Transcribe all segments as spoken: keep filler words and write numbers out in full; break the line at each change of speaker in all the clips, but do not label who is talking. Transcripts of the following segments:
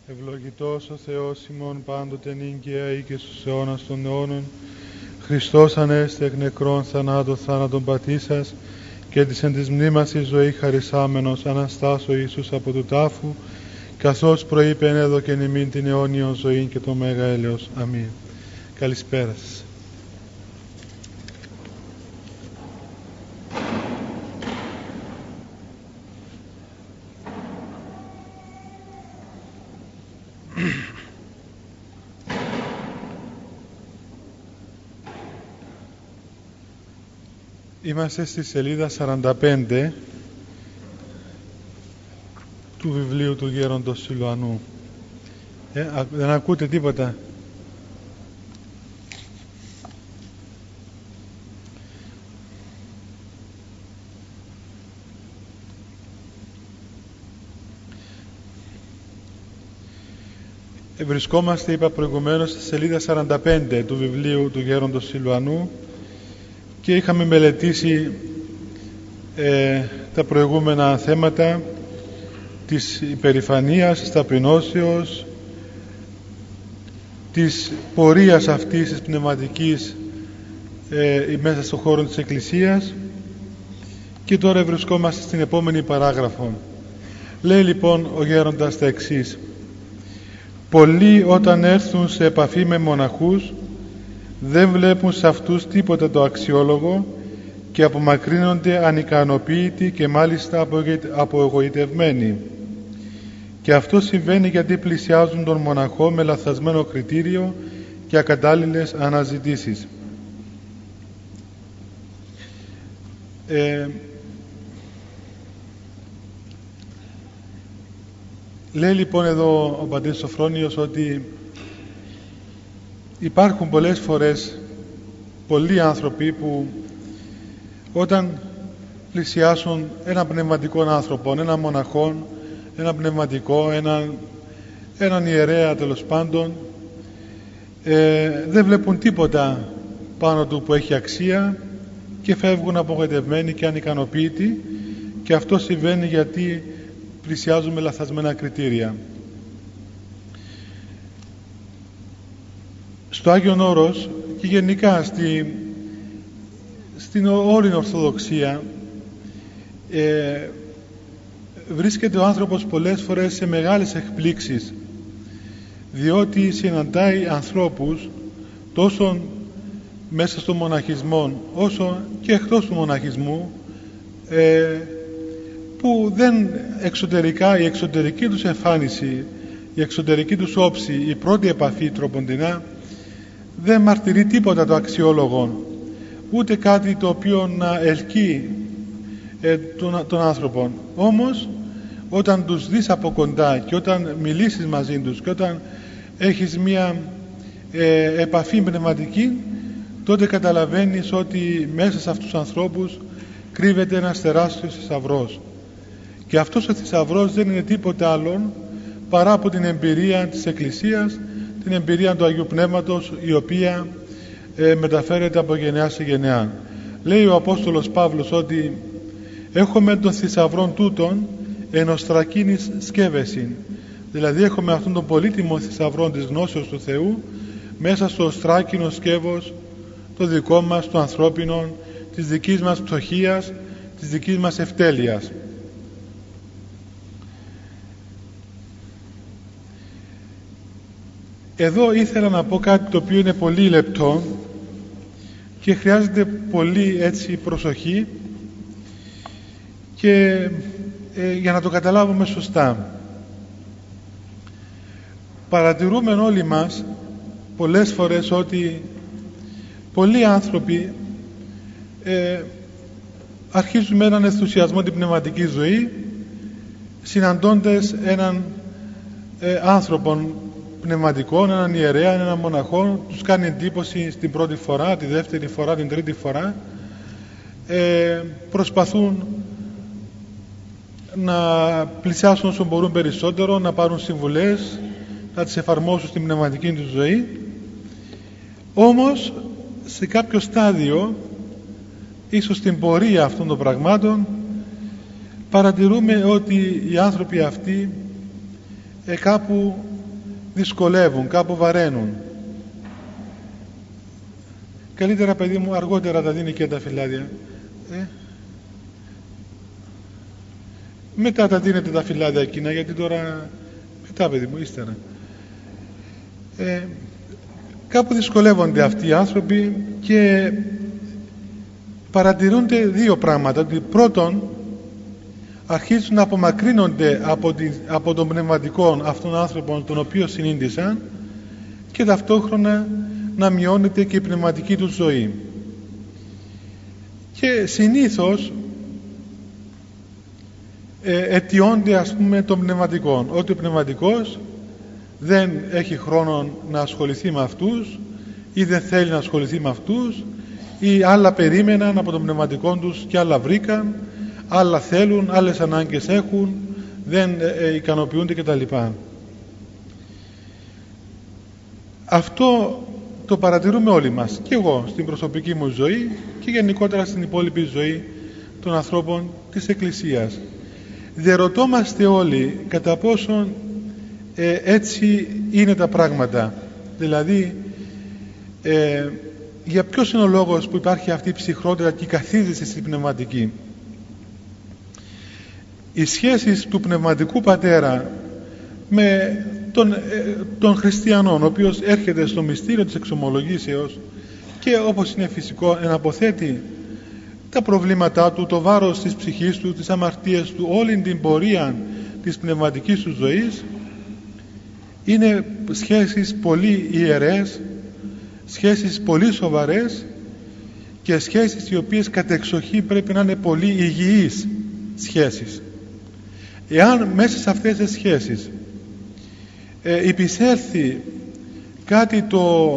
Ευλογητός ο Θεός ημών πάντοτε νύγκαια ή και στους αιώνας των αιώνων. Χριστός Ανέστη εκ νεκρών θανάτων θάνατον πατήσας και της εν της μνήμας η ζωή χαρισάμενος Αναστάς ο Ιησούς από του τάφου, καθώς προείπεν έδωκεν ημίν την αιώνιον ζωή και το μέγα έλεος. Αμήν. Καλησπέρα σας. Είμαστε στη σελίδα σαράντα πέντε του βιβλίου του Γέροντος Σιλουανού. Ε, δεν ακούτε τίποτα? Ε, βρισκόμαστε, είπα προηγουμένως, στη σελίδα σαράντα πέντε του βιβλίου του Γέροντος Σιλουανού και είχαμε μελετήσει ε, τα προηγούμενα θέματα της υπερηφανίας, της ταπεινώσεως, της πορείας αυτής της πνευματικής ε, μέσα στον χώρο της Εκκλησίας, και τώρα βρισκόμαστε στην επόμενη παράγραφο. Λέει λοιπόν ο Γέροντας τα εξής: πολλοί όταν έρθουν σε επαφή με μοναχούς δεν βλέπουν σε αυτούς τίποτα το αξιόλογο και απομακρύνονται ανικανοποίητοι και μάλιστα απογοητευμένοι. Και αυτό συμβαίνει γιατί πλησιάζουν τον μοναχό με λαθασμένο κριτήριο και ακατάλληλες αναζητήσεις. Ε, λέει λοιπόν εδώ ο πατήρ Σοφρόνιος ότι υπάρχουν πολλές φορές πολλοί άνθρωποι που όταν πλησιάσουν έναν πνευματικό άνθρωπο, έναν μοναχόν, έναν πνευματικό, έναν, έναν ιερέα τέλος πάντων, ε, δεν βλέπουν τίποτα πάνω του που έχει αξία και φεύγουν απογοητευμένοι και ανικανοποίητοι, και αυτό συμβαίνει γιατί πλησιάζουν με λαθασμένα κριτήρια. Στο Άγιον Όρος και γενικά στη, στην όλη Ορθοδοξία ε, βρίσκεται ο άνθρωπος πολλές φορές σε μεγάλες εκπλήξεις, διότι συναντάει ανθρώπους τόσο μέσα στο μοναχισμό όσο και εκτός του μοναχισμού, ε, που δεν εξωτερικά, η εξωτερική τους εμφάνιση, η εξωτερική τους όψη, η πρώτη επαφή τροποντινά δεν μαρτυρεί τίποτα το αξιόλογο, ούτε κάτι το οποίο να ελκύει ε, τον, τον άνθρωπο. Όμως όταν τους δεις από κοντά και όταν μιλήσεις μαζί τους και όταν έχεις μία ε, επαφή πνευματική, τότε καταλαβαίνεις ότι μέσα σε αυτούς τους ανθρώπους κρύβεται ένας τεράστιος θησαυρός, και αυτός ο θησαυρός δεν είναι τίποτα άλλο παρά από την εμπειρία της Εκκλησίας, την εμπειρία του Αγίου Πνεύματος, η οποία ε, μεταφέρεται από γενεά σε γενεά. Λέει ο Απόστολος Παύλος ότι έχουμε τον θησαυρόν τούτον εν οστρακίνης σκεύεσιν, δηλαδή έχουμε αυτόν τον πολύτιμο θησαυρό της γνώσεως του Θεού μέσα στο οστράκινο σκεύος το δικό μας, το ανθρώπινο, της δικής μας πτωχίας, της δικής μας ευτέλειας. Εδώ ήθελα να πω κάτι το οποίο είναι πολύ λεπτό και χρειάζεται πολύ έτσι προσοχή και ε, για να το καταλάβουμε σωστά. Παρατηρούμε όλοι μας πολλές φορές ότι πολλοί άνθρωποι ε, αρχίζουν με έναν ενθουσιασμό την πνευματική ζωή, συναντώντας έναν ε, άνθρωπο πνευματικών, έναν ιερέα, έναν μοναχό, τους κάνει εντύπωση στην πρώτη φορά, τη δεύτερη φορά, την τρίτη φορά, ε, προσπαθούν να πλησιάσουν όσο μπορούν περισσότερο, να πάρουν συμβουλές, να τις εφαρμόσουν στην πνευματική τους ζωή. Όμως σε κάποιο στάδιο, ίσως στην πορεία αυτών των πραγμάτων, παρατηρούμε ότι οι άνθρωποι αυτοί ε, κάπου δυσκολεύουν, κάπου βαραίνουν. Καλύτερα, παιδί μου, αργότερα τα δίνει και τα φυλάδια. Ε? Μετά τα δίνετε τα φυλάδια εκείνα, γιατί τώρα μετά, παιδί μου, ύστερα. Ε, κάπου δυσκολεύονται αυτοί οι άνθρωποι και παρατηρούνται δύο πράγματα. Ότι πρώτον, αρχίζουν να απομακρύνονται από, τη, από τον πνευματικό αυτών των άνθρωπων τον οποίο συνήντησαν, και ταυτόχρονα να μειώνεται και η πνευματική του ζωή. Και συνήθως ε, αιτιώνται, ας πούμε, των πνευματικών, ότι ο πνευματικός δεν έχει χρόνο να ασχοληθεί με αυτούς, ή δεν θέλει να ασχοληθεί με αυτούς, ή άλλα περίμεναν από τον πνευματικό τους και άλλα βρήκαν, άλλα θέλουν, άλλες ανάγκες έχουν, δεν ε, ικανοποιούνται κτλ. Αυτό το παρατηρούμε όλοι μας, και εγώ στην προσωπική μου ζωή και γενικότερα στην υπόλοιπη ζωή των ανθρώπων της Εκκλησίας. Διερωτόμαστε όλοι κατά πόσον ε, έτσι είναι τα πράγματα. Δηλαδή, ε, για ποιος είναι ο λόγος που υπάρχει αυτή η ψυχρότητα και η καθίδρυση στην πνευματική. Οι σχέσεις του πνευματικού πατέρα με τον, ε, τον χριστιανόν, ο οποίος έρχεται στο μυστήριο της εξομολογήσεως και, όπως είναι φυσικό, εναποθέτει τα προβλήματά του, το βάρος της ψυχής του, τις αμαρτίες του, όλη την πορεία της πνευματικής του ζωής, είναι σχέσεις πολύ ιερές, σχέσεις πολύ σοβαρές και σχέσεις οι οποίες κατεξοχή πρέπει να είναι πολύ υγιείς σχέσεις. Εάν μέσα σε αυτές τις σχέσεις ε, υπησέλθει κάτι το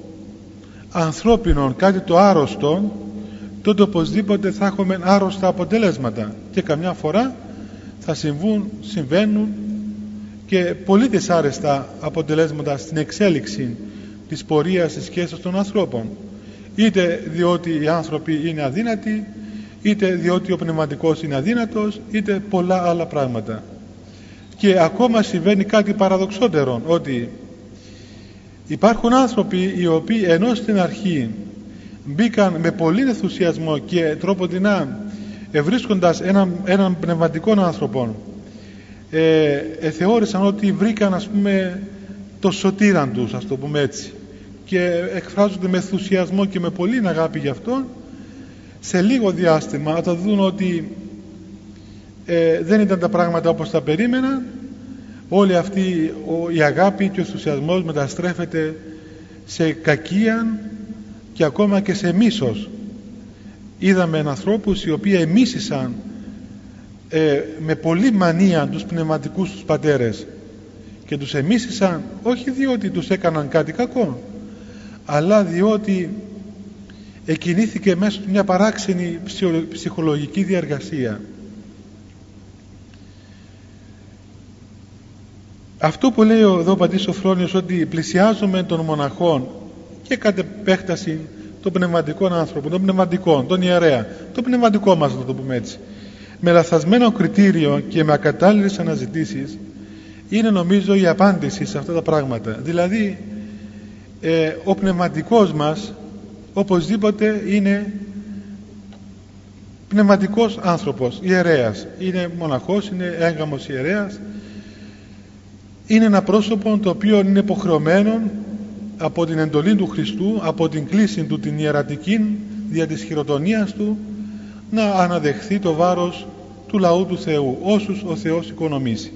ανθρώπινο, κάτι το άρρωστο, τότε οπωσδήποτε θα έχουμε άρρωστα αποτελέσματα, και καμιά φορά θα συμβούν, συμβαίνουν και πολύ δυσάρεστα αποτελέσματα στην εξέλιξη της πορείας της σχέσης των ανθρώπων, είτε διότι οι άνθρωποι είναι αδύνατοι, είτε διότι ο πνευματικός είναι αδύνατος, είτε πολλά άλλα πράγματα. Και ακόμα συμβαίνει κάτι παραδοξότερο, ότι υπάρχουν άνθρωποι οι οποίοι ενώ στην αρχή μπήκαν με πολύ ενθουσιασμό και τρόποντινά ευρίσκοντας έναν, έναν πνευματικό άνθρωπο, ε, ε, θεώρησαν ότι βρήκαν, ας πούμε, το σωτήραν τους, ας το πούμε έτσι, και εκφράζονται με ενθουσιασμό και με πολύ αγάπη γι' αυτόν. Σε λίγο διάστημα όταν δουν ότι ε, δεν ήταν τα πράγματα όπως τα περίμεναν, όλη αυτή ο, η αγάπη και ο ενθουσιασμός μεταστρέφεται σε κακία και ακόμα και σε μίσος. Είδαμε ανθρώπους οι οποίοι εμίσησαν ε, με πολλή μανία τους πνευματικούς τους πατέρες, και τους εμίσησαν όχι διότι τους έκαναν κάτι κακό, αλλά διότι εκινήθηκε μέσα του μια παράξενη ψυχολογική διαργασία. Αυτό που λέει εδώ ο πατήρ Σοφρόνιος, ότι πλησιάζουμε των μοναχών και κατ' επέκταση των πνευματικών άνθρωπων, των πνευματικών, τον ιερέα, το πνευματικό μας, να το πούμε έτσι, με λαθασμένο κριτήριο και με ακατάλληλες αναζητήσεις, είναι νομίζω η απάντηση σε αυτά τα πράγματα. Δηλαδή ε, ο πνευματικός μας οπωσδήποτε είναι πνευματικός άνθρωπος, ιερέας, είναι μοναχός, είναι έγγαμος ιερέας, είναι ένα πρόσωπο το οποίο είναι υποχρεωμένο από την εντολή του Χριστού, από την κλίση του την ιερατική δια της χειροτονίας του, να αναδεχθεί το βάρος του λαού του Θεού, όσους ο Θεός οικονομήσει.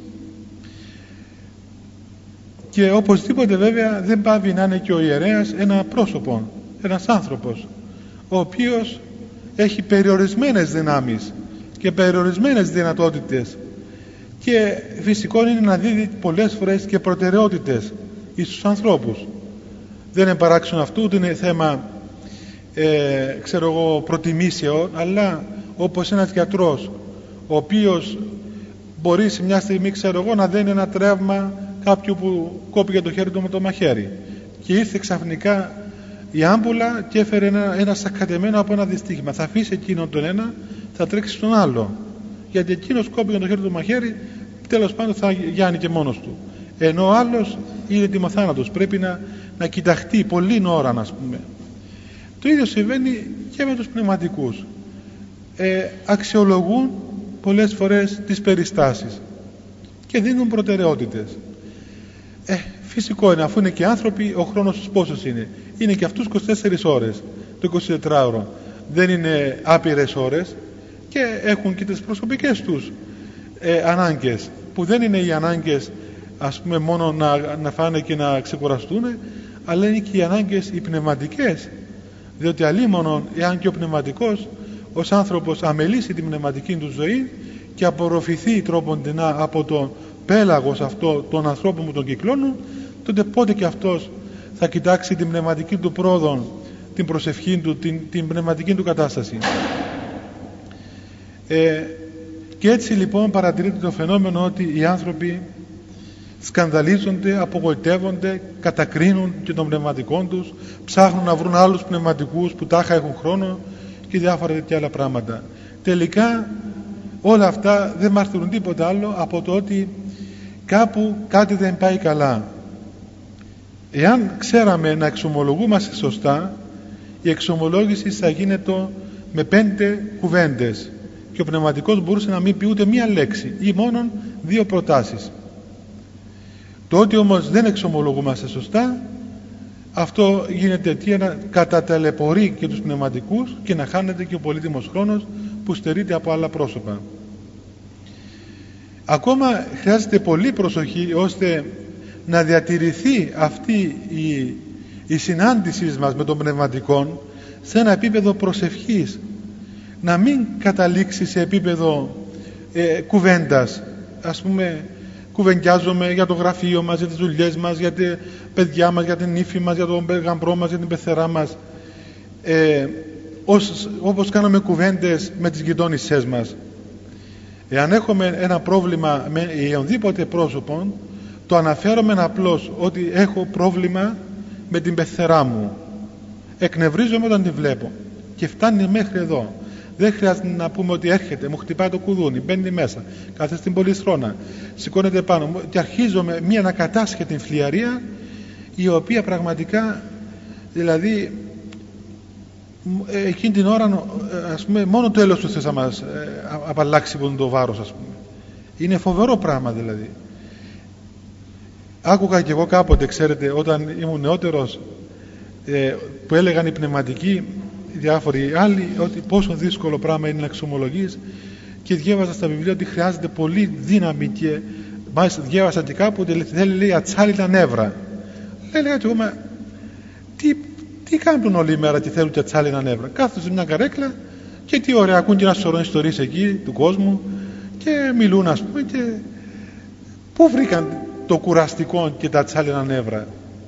Και οπωσδήποτε βέβαια δεν πάβει να είναι και ο ιερέας ένα πρόσωπο, ένας άνθρωπος, ο οποίος έχει περιορισμένες δυνάμεις και περιορισμένες δυνατότητες, και φυσικό είναι να δίδει πολλές φορές και προτεραιότητες εις τους ανθρώπους. Δεν είναι παράξενο αυτού, ούτε είναι θέμα ε, ξέρω εγώ προτιμήσεων, αλλά όπως ένας γιατρός ο οποίος μπορεί σε μια στιγμή, ξέρω εγώ, να δένει ένα τρεύμα κάποιου που κόπηκε το χέρι του με το μαχαίρι, και ήρθε ξαφνικά η άμπουλα και έφερε ένα, ένα σακατεμένο από ένα δυστύχημα. Θα αφήσει εκείνον τον ένα, θα τρέξει στον άλλο, γιατί εκείνος κόπηκε το χέρι του μαχαίρι, τέλος πάντων θα γιάνει και μόνος του. ενώ ο άλλος είναι τιμοθάνατος, πρέπει να, να κοιταχτεί πολλή ώρα, να πούμε. Το ίδιο συμβαίνει και με τους πνευματικούς. Ε, αξιολογούν πολλές φορές τις περιστάσεις και δίνουν προτεραιότητες. Ε, φυσικό είναι, αφού είναι και άνθρωποι, ο χρόνος τους πόσος είναι? Είναι και αυτούς είκοσι τέσσερις ώρες, το εικοσιτετράωρο. Δεν είναι άπειρες ώρες και έχουν και τις προσωπικές τους ε, ανάγκες, που δεν είναι οι ανάγκες, ας πούμε, μόνο να, να φάνε και να ξεκουραστούν, αλλά είναι και οι ανάγκες οι πνευματικές, διότι αλίμονον εάν και ο πνευματικός ως άνθρωπος αμελήσει την πνευματική του ζωή και απορροφηθεί τρόποντινά από το πέλαγος αυτό των ανθρώπων που τον κυκλώνουν, τότε πότε και αυτός θα κοιτάξει την πνευματική του πρόοδο, την προσευχή του, την, την πνευματική του κατάσταση. Ε, και έτσι λοιπόν παρατηρείται το φαινόμενο ότι οι άνθρωποι σκανδαλίζονται, απογοητεύονται, κατακρίνουν και των πνευματικών τους, ψάχνουν να βρουν άλλους πνευματικούς που τάχα έχουν χρόνο και διάφορα τέτοια άλλα πράγματα. Τελικά όλα αυτά δεν μαρτυρούν τίποτα άλλο από το ότι κάπου κάτι δεν πάει καλά. Εάν ξέραμε να εξομολογούμαστε σωστά, η εξομολόγηση θα γίνεται με πέντε κουβέντες και ο πνευματικός μπορούσε να μην πει ούτε μία λέξη ή μόνον δύο προτάσεις. Το ότι όμως δεν εξομολογούμαστε σωστά, αυτό γίνεται αιτία κατά ταλαιπωρεί και τους πνευματικούς και να χάνεται και ο πολύτιμος χρόνος που στερείται από άλλα πρόσωπα. Ακόμα χρειάζεται πολύ προσοχή ώστε να διατηρηθεί αυτή η, η συνάντησή μας με τον πνευματικό σε ένα επίπεδο προσευχής, να μην καταλήξει σε επίπεδο ε, κουβέντας. Ας πούμε, κουβεντιάζουμε για το γραφείο μας, για τις δουλειές μας, για τα παιδιά μας, για την ύφη μας, για τον γαμπρό μας, για την πεθερά μας, ε, ως, όπως κάναμε κουβέντες με τις γειτόνισσές μας. Εάν έχουμε ένα πρόβλημα με οποιονδήποτε πρόσωπο, το αναφέρομαι απλώς ότι έχω πρόβλημα με την πεθερά μου, εκνευρίζομαι όταν τη βλέπω και φτάνει μέχρι εδώ. Δεν χρειάζεται να πούμε ότι έρχεται, μου χτυπάει το κουδούνι, μπαίνει μέσα, κάθεται στην πολυθρόνα, σηκώνεται πάνω μου και αρχίζομαι μια ανακατάσχετη φλιαρία, η οποία πραγματικά, δηλαδή εκείνη την ώρα, ας πούμε, μόνο το έλεος του θες να μας απαλλάξει από το βάρος, ας πούμε. Είναι φοβερό πράγμα δηλαδή. Άκουγα και εγώ κάποτε, ξέρετε, όταν ήμουν νεότερος, ε, που έλεγαν οι πνευματικοί, διάφοροι άλλοι, ότι πόσο δύσκολο πράγμα είναι να εξομολογείς, και διέβαζα στα βιβλία ότι χρειάζεται πολύ δύναμη, και μάλιστα διέβασα και κάπου ότι θέλει, λέει, ατσάλινα νεύρα. Έλεγα και εγώ, μα τι, τι κάνουν όλη η μέρα και θέλουν και ατσάλινα νεύρα? Κάθονται σε μια καρέκλα και τι ωραία, ακούν και ένα σωρό ιστορίες εκεί του κόσμου και μιλούν, ας πούμε, και πού βρήκαν το κουραστικό και τα ατσάλινα νεύρα?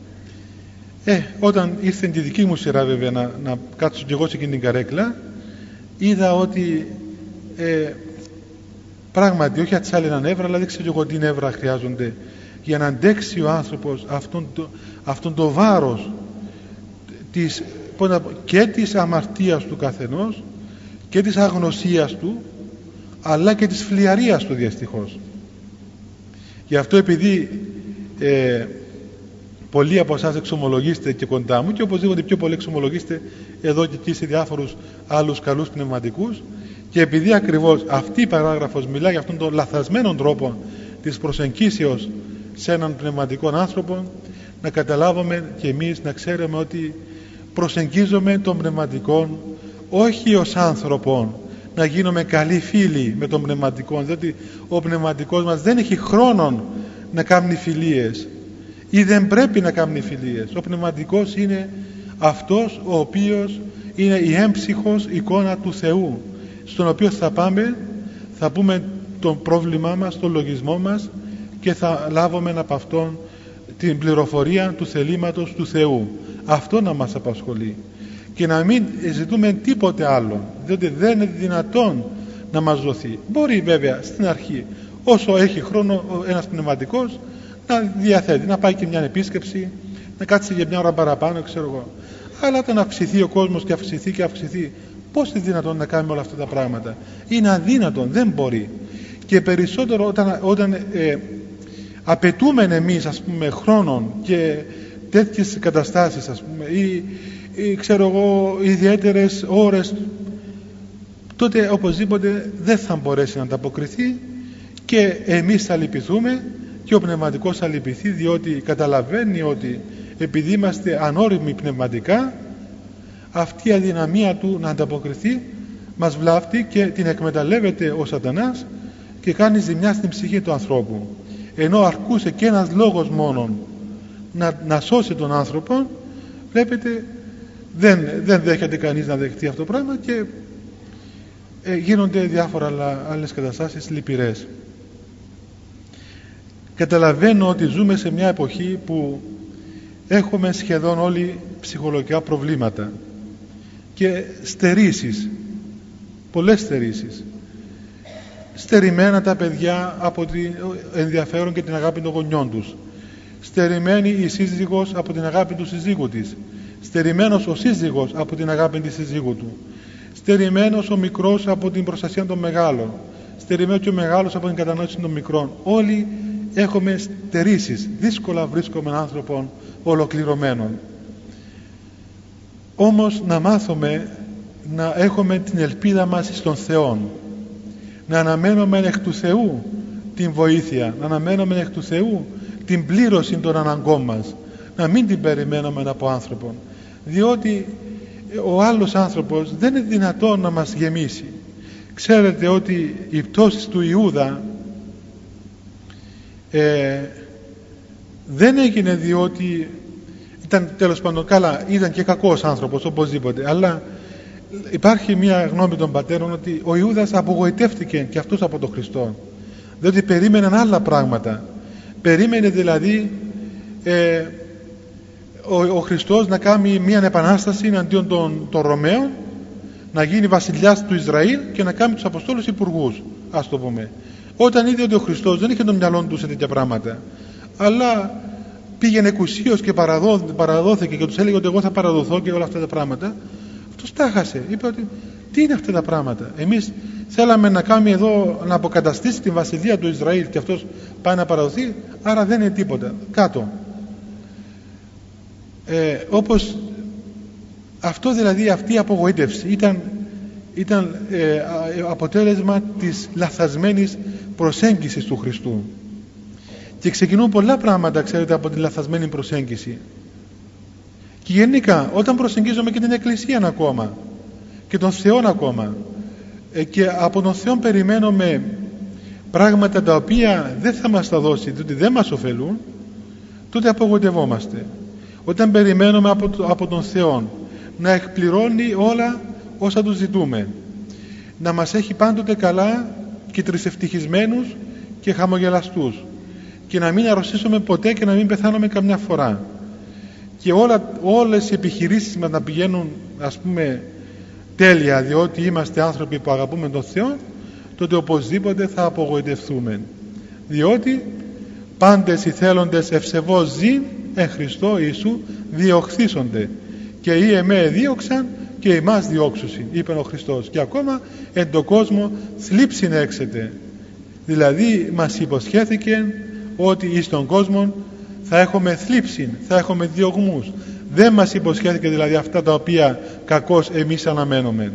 Ε, όταν ήρθε τη δική μου σειρά βέβαια να, να κάτσω και εγώ σε εκείνη την καρέκλα, είδα ότι ε, πράγματι όχι ατσάλινα νεύρα, αλλά δεν ξέρω εγώ τι νεύρα χρειάζονται για να αντέξει ο άνθρωπος αυτόν το, αυτόν το βάρος της, και της αμαρτίας του καθενός και της αγνωσίας του, αλλά και της φλιαρίας του δυστυχώς. Γι' αυτό, επειδή ε, πολλοί από εσάς εξομολογήστε και κοντά μου, και οπωσδήποτε πιο πολλοί εξομολογήστε εδώ και εκεί σε διάφορους άλλους καλούς πνευματικούς, και επειδή ακριβώς αυτή η παράγραφος μιλάει για αυτόν τον λαθασμένο τρόπο της προσεγγίσεως σε έναν πνευματικό άνθρωπο, να καταλάβουμε και εμείς, να ξέρουμε ότι προσεγγίζουμε τον πνευματικό όχι ως άνθρωπον, να γίνουμε καλοί φίλοι με τον πνευματικό, διότι ο πνευματικός μας δεν έχει χρόνο να κάνει φιλίες ή δεν πρέπει να κάνει φιλίες. Ο πνευματικός είναι αυτός ο οποίος είναι η έμψυχος εικόνα του Θεού, στον οποίο θα πάμε, θα πούμε το πρόβλημά μας, τον λογισμό μας, και θα λάβουμε από αυτόν την πληροφορία του θελήματος του Θεού. Αυτό να μας απασχολεί και να μην ζητούμε τίποτε άλλο, διότι δεν είναι δυνατόν να μας δοθεί. Μπορεί βέβαια στην αρχή, όσο έχει χρόνο ένας πνευματικός, να διαθέτει, να πάει και μια επίσκεψη, να κάτσει για μια ώρα παραπάνω, ξέρω εγώ. Αλλά όταν αυξηθεί ο κόσμος και αυξηθεί και αυξηθεί, πώς είναι δυνατόν να κάνουμε όλα αυτά τα πράγματα? Είναι αδύνατον, δεν μπορεί. Και περισσότερο όταν, όταν ε, απαιτούμεν εμείς, ας πούμε, χρόνων και τέτοιες καταστάσεις, ας πούμε, ή, ή ξέρω εγώ ιδιαίτερες ώρες, τότε οπωσδήποτε δεν θα μπορέσει να ανταποκριθεί και εμείς θα λυπηθούμε και ο πνευματικός θα λυπηθεί, διότι καταλαβαίνει ότι επειδή είμαστε ανώριμοι πνευματικά, αυτή η αδυναμία του να ανταποκριθεί μας βλάφτει και την εκμεταλλεύεται ο σατανάς και κάνει ζημιά στην ψυχή του ανθρώπου. Ενώ αρκούσε και ένας λόγος μόνον να, να σώσει τον άνθρωπο, βλέπετε δεν, δεν δέχεται κανείς να δεχτεί αυτό το πράγμα και ε, γίνονται διάφορα άλλα, άλλες καταστάσεις λυπηρές. Καταλαβαίνω ότι ζούμε σε μια εποχή που έχουμε σχεδόν όλοι ψυχολογικά προβλήματα και στερήσεις, πολλές στερήσεις. Στερημένα τα παιδιά από την ενδιαφέρον και την αγάπη των γονιών τους, στερημένη η σύζυγος από την αγάπη του συζύγου της, στερημένος ο σύζυγος από την αγάπη της συζύγου του, στερημένος ο μικρός από την προστασία των μεγάλων, στερημένος και ο μεγάλος από την κατανόηση των μικρών. Όλοι έχουμε στερήσεις, δύσκολα βρίσκουμε άνθρωπον ολοκληρωμένων. Όμως να μάθουμε να έχουμε την ελπίδα μας στον Θεό, να αναμένουμε εκ του Θεού την βοήθεια, να αναμένουμε εκ του Θεού την πλήρωση των αναγκών μας, να μην την περιμένουμε από άνθρωπον, διότι ο άλλος άνθρωπος δεν είναι δυνατόν να μας γεμίσει. Ξέρετε ότι η πτώση του Ιούδα ε, δεν έγινε διότι ήταν, τέλος πάντων, καλά, ήταν και κακός άνθρωπος οπωσδήποτε, αλλά υπάρχει μια γνώμη των πατέρων ότι ο Ιούδας απογοητεύτηκε και αυτός από τον Χριστό, διότι περίμεναν άλλα πράγματα. Περίμενε δηλαδή ε, ο, ο Χριστός να κάνει μια επανάσταση εναντίον των, των Ρωμαίων, να γίνει βασιλιάς του Ισραήλ και να κάνει τους Αποστόλους υπουργούς, ας το πούμε. Όταν είδε ότι ο Χριστός δεν είχε το μυαλό του σε τέτοια πράγματα, αλλά πήγαινε εκουσίως και παραδό, παραδόθηκε και τους έλεγε ότι εγώ θα παραδοθώ και όλα αυτά τα πράγματα, αυτός τα χάσε. Είπε ότι τι είναι αυτά τα πράγματα, εμείς θέλαμε να κάνουμε εδώ, να αποκαταστήσει την βασιλεία του Ισραήλ και αυτός πάει να παραδοθεί, άρα δεν είναι τίποτα, κάτω. Ε, όπως αυτό δηλαδή, αυτή η απογοήτευση ήταν, ήταν ε, αποτέλεσμα της λαθασμένης προσέγγισης του Χριστού. Και ξεκινούν πολλά πράγματα, ξέρετε, από τη λαθασμένη προσέγγιση. Και γενικά όταν προσεγγίζουμε και την Εκκλησία ακόμα και τον Θεό ακόμα ε, και από τον Θεό περιμένουμε πράγματα τα οποία δεν θα μας τα δώσει, διότι δεν μας ωφελούν, τότε απογοητευόμαστε. Όταν περιμένουμε από, από τον Θεό να εκπληρώνει όλα όσα του ζητούμε, να μας έχει πάντοτε καλά και τρισευτυχισμένους και χαμογελαστούς, και να μην αρρωστήσουμε ποτέ και να μην πεθάνουμε καμιά φορά, και όλα, όλες οι επιχειρήσεις μας να πηγαίνουν, ας πούμε, τέλεια, διότι είμαστε άνθρωποι που αγαπούμε τον Θεό, τότε οπωσδήποτε θα απογοητευτούμε, διότι πάντες οι θέλοντες ευσεβώς ζήν εν Χριστώ Ιησού διωχθήσονται, και ή εμέ δίωξαν και εμάς διώξουσιν, είπε ο Χριστός, και ακόμα εν το κόσμο θλίψιν έξετε. Δηλαδή μας υποσχέθηκε ότι εις τον κόσμο θα έχουμε θλίψιν, θα έχουμε διωγμούς. Δεν μας υποσχέθηκε δηλαδή αυτά τα οποία κακώς εμείς αναμένουμε.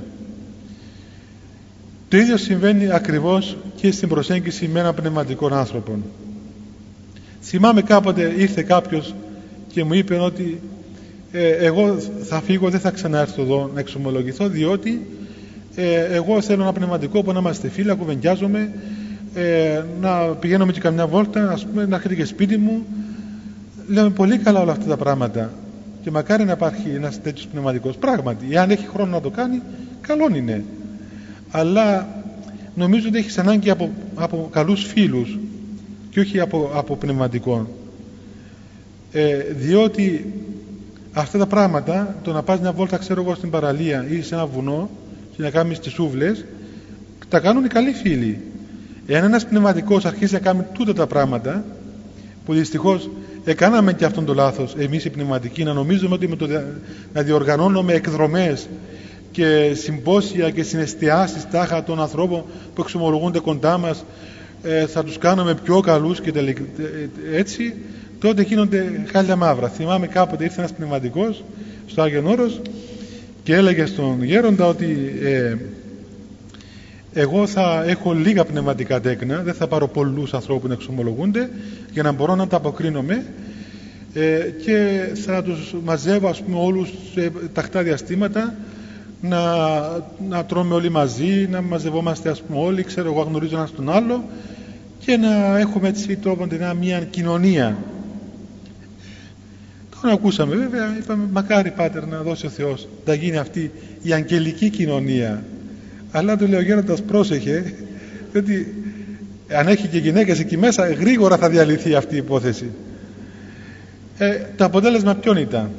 Το ίδιο συμβαίνει ακριβώς και στην προσέγγιση με έναν πνευματικό άνθρωπο. Θυμάμαι κάποτε ήρθε κάποιος και μου είπε ότι ε, εγώ θα φύγω, δεν θα ξαναέρθω εδώ να εξομολογηθώ, διότι ε, εγώ θέλω ένα πνευματικό που να είμαστε φίλοι, να κουβεντιάζομαι, ε, να πηγαίνουμε και καμιά βόλτα, ας πούμε, να έρχεται και σπίτι μου. Λέμε πολύ καλά όλα αυτά τα πράγματα και μακάρι να υπάρχει ένας τέτοιος πνευματικός. Πράγματι, εάν έχει χρόνο να το κάνει, καλό είναι, αλλά νομίζω ότι έχεις ανάγκη από, από καλούς φίλους και όχι από, από πνευματικών, ε, διότι αυτά τα πράγματα, το να πας μια βόλτα, ξέρω εγώ, στην παραλία ή σε ένα βουνό και να κάνεις τις σούβλες, τα κάνουν οι καλοί φίλοι. Εάν ένας πνευματικός αρχίσει να κάνει τούτα τα πράγματα, που δυστυχώς έκαναμε και αυτόν το λάθος εμείς οι πνευματικοί, να νομίζουμε ότι με το να διοργανώνουμε εκδρομές και συμπόσια και συναισθιάσεις τάχα των ανθρώπων που εξομολογούνται κοντά μας, ε, θα τους κάνουμε πιο καλούς και τελικ... έτσι, τότε γίνονται χάλια μαύρα. Θυμάμαι κάποτε ήρθε ένας πνευματικός στο Άγιον Όρος και έλεγε στον γέροντα ότι ε, εγώ θα έχω λίγα πνευματικά τέκνα, δεν θα πάρω πολλούς ανθρώπους να εξομολογούνται για να μπορώ να τα αποκρίνομαι, ε, και θα τους μαζεύω, ας πούμε, όλους σε τακτά διαστήματα, να, να τρώμε όλοι μαζί, να μαζευόμαστε, ας πούμε, όλοι, ξέρω εγώ, γνωρίζω ένας τον άλλο, και να έχουμε έτσι τρόποντινά μια κοινωνία. Τον ακούσαμε βέβαια, είπαμε μακάρι Πάτερ να δώσει ο Θεός να γίνει αυτή η αγγελική κοινωνία. Αλλά του λέει ο γέροντας, πρόσεχε, διότι αν έχει και γυναίκες εκεί μέσα, γρήγορα θα διαλυθεί αυτή η υπόθεση. Ε, το αποτέλεσμα ποιον ήταν?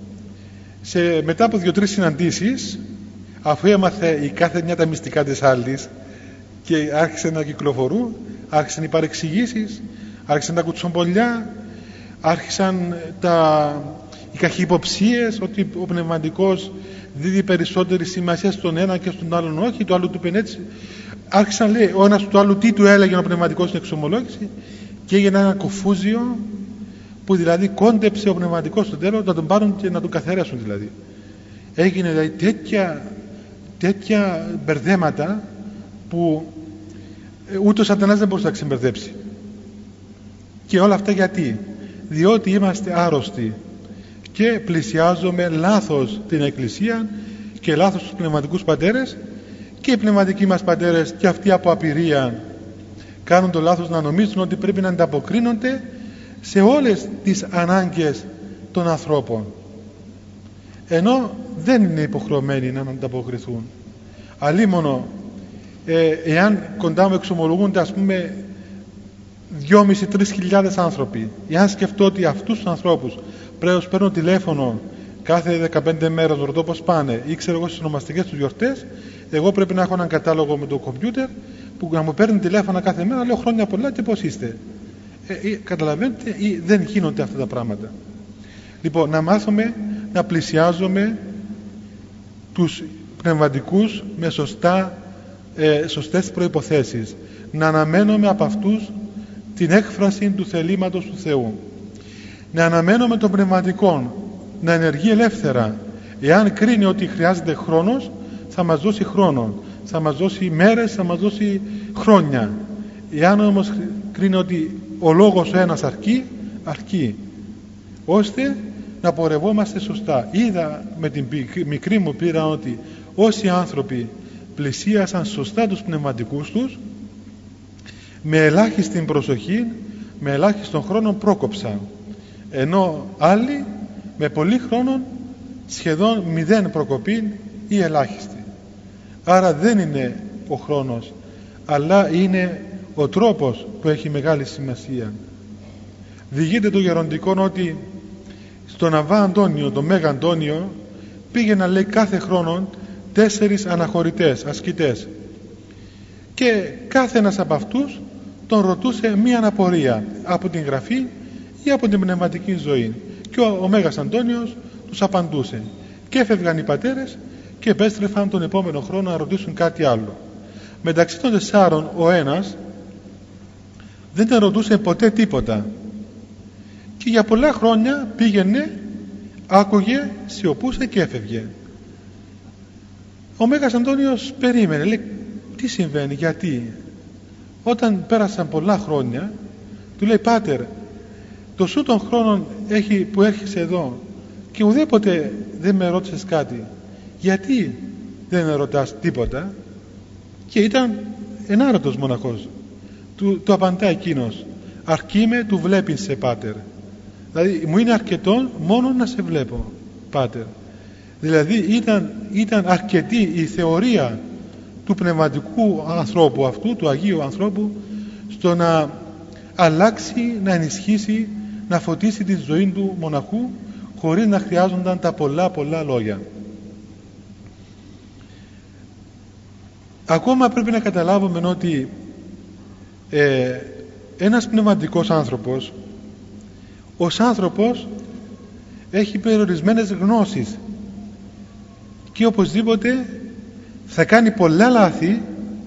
Σε, μετά από δύο-τρεις συναντήσεις, αφού έμαθε η κάθε μια τα μυστικά της άλλης και άρχισε να κυκλοφορούν, άρχισαν οι παρεξηγήσεις, άρχισαν τα κουτσομπολιά, άρχισαν τα, οι καχυποψίες, ότι ο πνευματικός δίδει περισσότερη σημασία στον ένα και στον άλλον όχι, το άλλο του πενέτσι. Άρχισαν, λέει, ο ένας του άλλου τι του έλεγε ο πνευματικός στην εξομολόγηση, και έγινε ένα κοφούζιο που δηλαδή κόντεψε ο πνευματικός στο τέλος να τον πάρουν και να τον καθαρίσουν. Δηλαδή έγινε δηλαδή τέτοια, τέτοια μπερδέματα που ούτε ο σατανάς δεν μπορούσε να ξεμπερδέψει. Και όλα αυτά γιατί? Διότι είμαστε άρρωστοι και πλησιάζουμε λάθος την Εκκλησία και λάθος τους πνευματικούς πατέρες, και οι πνευματικοί μας πατέρες και αυτοί από απειρία κάνουν το λάθος να νομίζουν ότι πρέπει να ανταποκρίνονται σε όλες τις ανάγκες των ανθρώπων, ενώ δεν είναι υποχρεωμένοι να ανταποκριθούν. Αλλήμωνο ε, εάν κοντά μου εξομολογούνται, ας πούμε, δυόμισι με τρεις χιλιάδες άνθρωποι, εάν σκεφτώ ότι αυτούς τους ανθρώπους πρέπει να παίρνω τηλέφωνο κάθε δεκαπέντε μέρες, ρωτώ πώς πάνε, ή ξέρω εγώ στις ονομαστικές τους γιορτές, εγώ πρέπει να έχω έναν κατάλογο με το κομπιούτερ που να μου παίρνει τηλέφωνα κάθε μέρα, λέω χρόνια πολλά και πώς είστε. Ε, ε, καταλαβαίνετε, ή δεν γίνονται αυτά τα πράγματα. Λοιπόν, να μάθουμε να πλησιάζουμε τους πνευματικούς με σωστά, ε, σωστές προϋποθέσεις, να αναμένουμε από αυτούς την έκφραση του θελήματος του Θεού, να αναμένουμε τον πνευματικό να ενεργεί ελεύθερα. Εάν κρίνει ότι χρειάζεται χρόνος, θα μας δώσει χρόνο, θα μας δώσει μέρες, θα μας δώσει χρόνια. Εάν όμως κρίνει ότι ο λόγος ο ένας αρκεί, αρκεί, ώστε να πορευόμαστε σωστά. Είδα με την μικρή μου πείρα ότι όσοι άνθρωποι πλησίασαν σωστά τους πνευματικούς τους, με ελάχιστη προσοχή, με ελάχιστον χρόνο πρόκοψαν, ενώ άλλοι με πολύ χρόνο σχεδόν μηδέν προκοπή ή ελάχιστη. Άρα δεν είναι ο χρόνος, αλλά είναι ο τρόπος που έχει μεγάλη σημασία. Διηγείται το γεροντικό ότι στον Αββά Αντώνιο, τον Μέγα Αντώνιο, πήγαιναν, λέει, κάθε χρόνο τέσσερις αναχωρητές, ασκητές, και κάθε ένας από αυτούς τον ρωτούσε μία αναπορία από την Γραφή ή από την πνευματική ζωή, και ο, ο Μέγας Αντώνιος τους απαντούσε, και έφευγαν οι πατέρες και επέστρεφαν τον επόμενο χρόνο να ρωτήσουν κάτι άλλο. Μεταξύ των τεσσάρων ο ένας δεν τον ρωτούσε ποτέ τίποτα, και για πολλά χρόνια πήγαινε, άκουγε, σιωπούσε και έφευγε. Ο Μέγας Αντώνιος περίμενε, λέει, τι συμβαίνει, γιατί? Όταν πέρασαν πολλά χρόνια, του λέει, Πάτερ, το σου των χρόνων έχει, που έρχεσαι εδώ και ουδέποτε δεν με ρώτησες κάτι, γιατί δεν με ρωτάς τίποτα? Και ήταν ενάρωτος μοναχός. Του, του απαντά εκείνος, αρκεί με του βλέπεις σε, Πάτερ. Δηλαδή μου είναι αρκετό μόνο να σε βλέπω, Πάτερ. Δηλαδή ήταν, ήταν αρκετή η θεωρία του πνευματικού ανθρώπου αυτού, του Αγίου ανθρώπου, στο να αλλάξει, να ενισχύσει, να φωτίσει τη ζωή του μοναχού, χωρίς να χρειάζονταν τα πολλά πολλά λόγια. Ακόμα πρέπει να καταλάβουμε ότι ε, ένας πνευματικός άνθρωπος, ως άνθρωπος, έχει περιορισμένες γνώσεις και οπωσδήποτε θα κάνει πολλά λάθη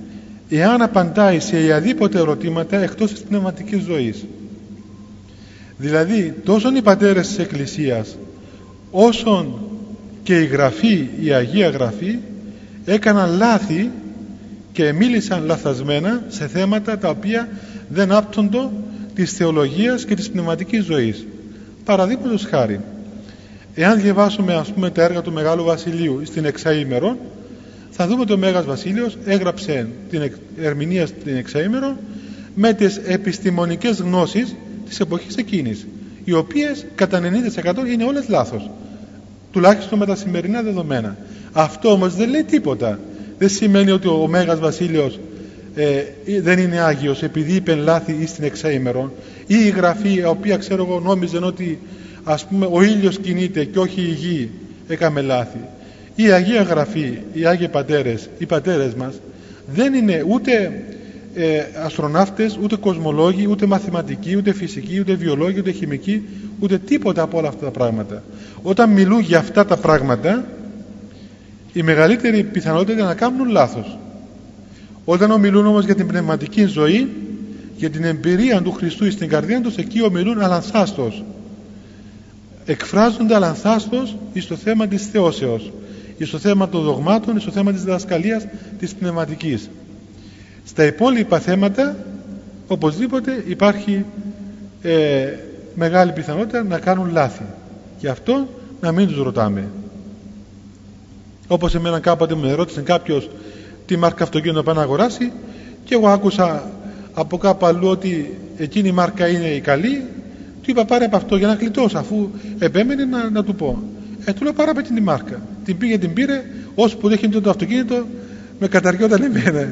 εάν απαντάει σε ιαδήποτε ερωτήματα εκτός της πνευματικής ζωής. Δηλαδή τόσο οι πατέρες της Εκκλησίας όσον και η Γραφή, η Αγία Γραφή, έκαναν λάθη και μίλησαν λαθασμένα σε θέματα τα οποία δεν άπτονται της θεολογίας και της πνευματικής ζωής. Παραδείγματος χάρη, εάν διαβάσουμε ας πούμε τα έργα του Μεγάλου Βασιλείου στην Εξαήμερον, θα δούμε ότι ο Μέγας Βασίλειος έγραψε την ερμηνεία στην Εξαήμερον με τις επιστημονικές γνώσεις της εποχής εκείνης, οι οποίες κατά ενενήντα τοις εκατό είναι όλες λάθος, τουλάχιστον με τα σημερινά δεδομένα. Αυτό όμως δεν λέει τίποτα. Δεν σημαίνει ότι ο Μέγας Βασίλειος ε, δεν είναι Άγιος επειδή είπε λάθη ή στην Εξαήμερον, ή η Γραφή, η οποία ξέρω εγώ νόμιζε ότι ας πούμε ο ήλιος κινείται και όχι η γη, έκαμε λάθη. Η Αγία Γραφή, οι Άγιοι Πατέρες, οι πατέρες μας δεν είναι ούτε ε, αστροναύτες, ούτε κοσμολόγοι, ούτε μαθηματικοί, ούτε φυσικοί, ούτε βιολόγοι, ούτε χημικοί, ούτε τίποτα από όλα αυτά τα πράγματα. Όταν μιλούν για αυτά τα πράγματα, η μεγαλύτερη πιθανότητα είναι να κάνουν λάθος. Όταν ομιλούν όμως για την πνευματική ζωή, για την εμπειρία του Χριστού στην καρδιά τους, εκεί ομιλούν αλανθάστος. Εκφράζονται αλανθάστος στο θέμα της θεώσεως, στο θέμα των δογμάτων, στο θέμα της διδασκαλίας της πνευματικής. Στα υπόλοιπα θέματα οπωσδήποτε υπάρχει ε, μεγάλη πιθανότητα να κάνουν λάθη. Γι' αυτό να μην τους ρωτάμε. Όπως εμένα κάποτε με ρώτησε κάποιος τι μάρκα αυτοκίνητο πάει να αγοράσει και εγώ άκουσα από κάπου αλλού ότι εκείνη η μάρκα είναι η καλή, του είπα πάρε από αυτό για να γλιτώσω, αφού επέμενε να, να του πω. Ε, του λέω πάρε από την μάρκα. Την πήγε, την πήρε, ώσπου δεν είχε το αυτοκίνητο με καταριόταν εμένα.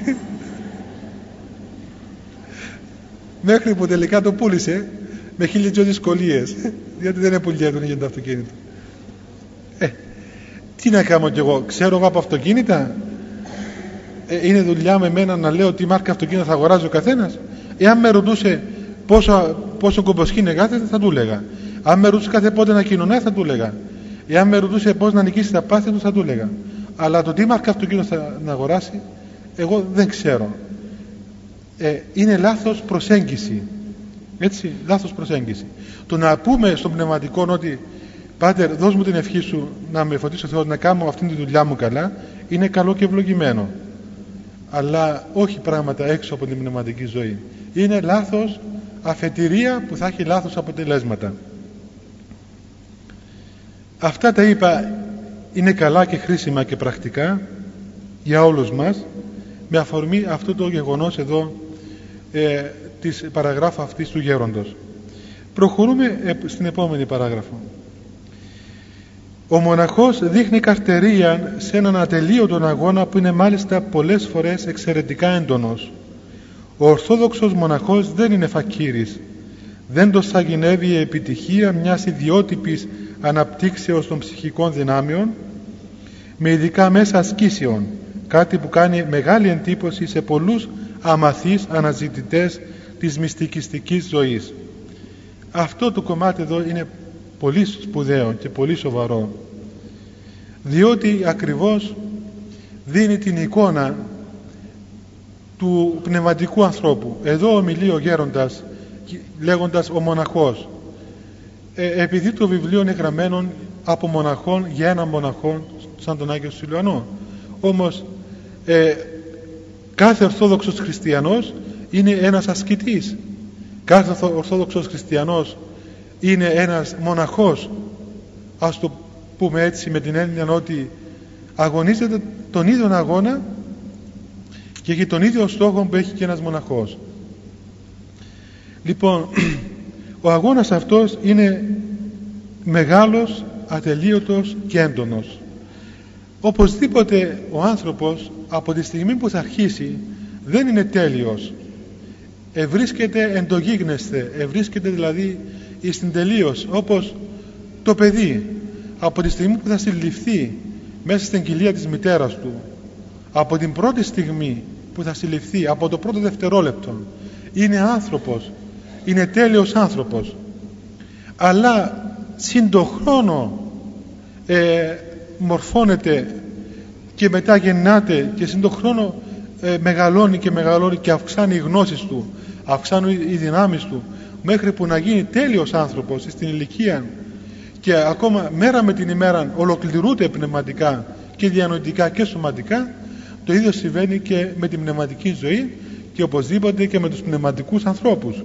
Μέχρι που τελικά το πούλησε με χίλιες δυο δυσκολίες, γιατί δεν επουλιέτουν για το αυτοκίνητο. Ε, τι να κάνω κι εγώ, ξέρω εγώ από αυτοκίνητα, ε, είναι δουλειά με μένα να λέω τι μάρκα αυτοκίνητα θα αγοράζει ο καθένας. Εάν με ρωτούσε πόσο, πόσο κομποσχή είναι κάθε, θα του έλεγα. Αν με ρωτούσε κάθε πότε να κοινωνάει, θα του έλεγα. Εάν με ρωτούσε πώς να νικήσει τα πάθη του, θα του έλεγα. Αλλά το τι μάρκα αυτοκίνητο θα να αγοράσει, εγώ δεν ξέρω. Ε, είναι λάθος προσέγγιση. Έτσι, λάθος προσέγγιση. Το να πούμε στον πνευματικό ότι Πάτερ, δώσ' μου την ευχή σου να με φωτίσει ο Θεός να κάνω αυτή τη δουλειά μου καλά, είναι καλό και ευλογημένο. Αλλά όχι πράγματα έξω από την πνευματική ζωή. Είναι λάθος αφετηρία που θα έχει λάθος αποτελέσματα. Αυτά τα είπα είναι καλά και χρήσιμα και πρακτικά για όλους μας, με αφορμή αυτό το γεγονός εδώ ε, της παραγράφου αυτής του γέροντος. Προχωρούμε ε, στην επόμενη παράγραφο. Ο μοναχός δείχνει καρτερία σε έναν ατελείωτον αγώνα που είναι μάλιστα πολλές φορές εξαιρετικά έντονος. Ο Ορθόδοξος μοναχός δεν είναι φακύρης. Δεν το σαγηνεύει η επιτυχία μιας ιδιότυπης αναπτύξεως των ψυχικών δυνάμεων με ειδικά μέσα ασκήσεων, κάτι που κάνει μεγάλη εντύπωση σε πολλούς αμαθείς αναζητητές της μυστικιστικής ζωής. Αυτό το κομμάτι εδώ είναι πολύ σπουδαίο και πολύ σοβαρό, διότι ακριβώς δίνει την εικόνα του πνευματικού ανθρώπου. Εδώ ομιλεί ο γέροντας λέγοντας ο μοναχός, ε, επειδή το βιβλίο είναι γραμμένο από μοναχόν για έναν μοναχόν σαν τον Άγιο Σιλουανό. Όμως ε, κάθε Ορθόδοξος Χριστιανός είναι ένας ασκητής, κάθε Ορθόδοξος Χριστιανός είναι ένας μοναχός, ας το πούμε έτσι, με την έννοια ότι αγωνίζεται τον ίδιο αγώνα και έχει τον ίδιο στόχο που έχει και ένας μοναχός. Λοιπόν, ο αγώνας αυτός είναι μεγάλος, ατελείωτος και έντονος. Οπωσδήποτε ο άνθρωπος από τη στιγμή που θα αρχίσει δεν είναι τέλειος. Ευρίσκεται εν το γίγνεσθε, ευρίσκεται δηλαδή στην τελείως, όπως το παιδί από τη στιγμή που θα συλληφθεί μέσα στην κοιλία της μητέρας του, από την πρώτη στιγμή που θα συλληφθεί, από το πρώτο δευτερόλεπτο, είναι άνθρωπος, είναι τέλειος άνθρωπος, αλλά συν το χρόνο ε, μορφώνεται και μετά γεννάται και συν το χρόνο ε, μεγαλώνει και μεγαλώνει και αυξάνει οι γνώσεις του, αυξάνουν οι δυνάμεις του, μέχρι που να γίνει τέλειος άνθρωπος στην ηλικία και ακόμα μέρα με την ημέρα ολοκληρούνται πνευματικά και διανοητικά και σωματικά. Το ίδιο συμβαίνει και με την πνευματική ζωή και οπωσδήποτε και με τους πνευματικούς ανθρώπους.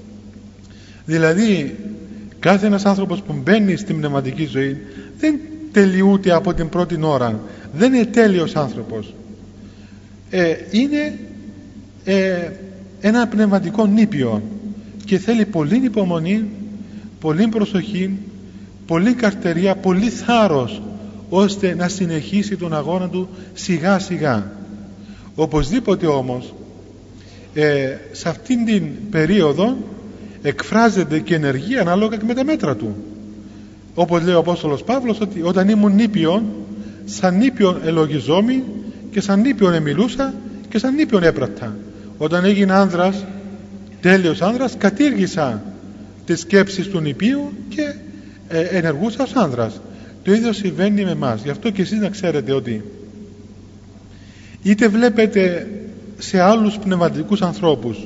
Δηλαδή κάθε ένας άνθρωπος που μπαίνει στην πνευματική ζωή δεν τελειούται από την πρώτη ώρα, δεν είναι τέλειος άνθρωπος, ε, είναι ε, ένα πνευματικό νήπιο και θέλει πολλή υπομονή, πολλή προσοχή, πολλή καρτερία, πολύ θάρρος, ώστε να συνεχίσει τον αγώνα του σιγά σιγά. Οπωσδήποτε όμως ε, σε αυτήν την περίοδο εκφράζεται και ενεργεί ανάλογα και με τα μέτρα του, όπως λέει ο Απόστολος Παύλος, ότι όταν ήμουν νήπιον, σαν νήπιον ελογιζόμη και σαν νήπιον εμιλούσα και σαν νήπιον έπρατα. Όταν έγινα άνδρας, τέλειος άνδρας, κατήργησα τις σκέψεις του νηπίου και ε, ενεργούσα ως άνδρας. Το ίδιο συμβαίνει με εμάς. Γι' αυτό και εσείς να ξέρετε ότι είτε βλέπετε σε άλλους πνευματικούς ανθρώπους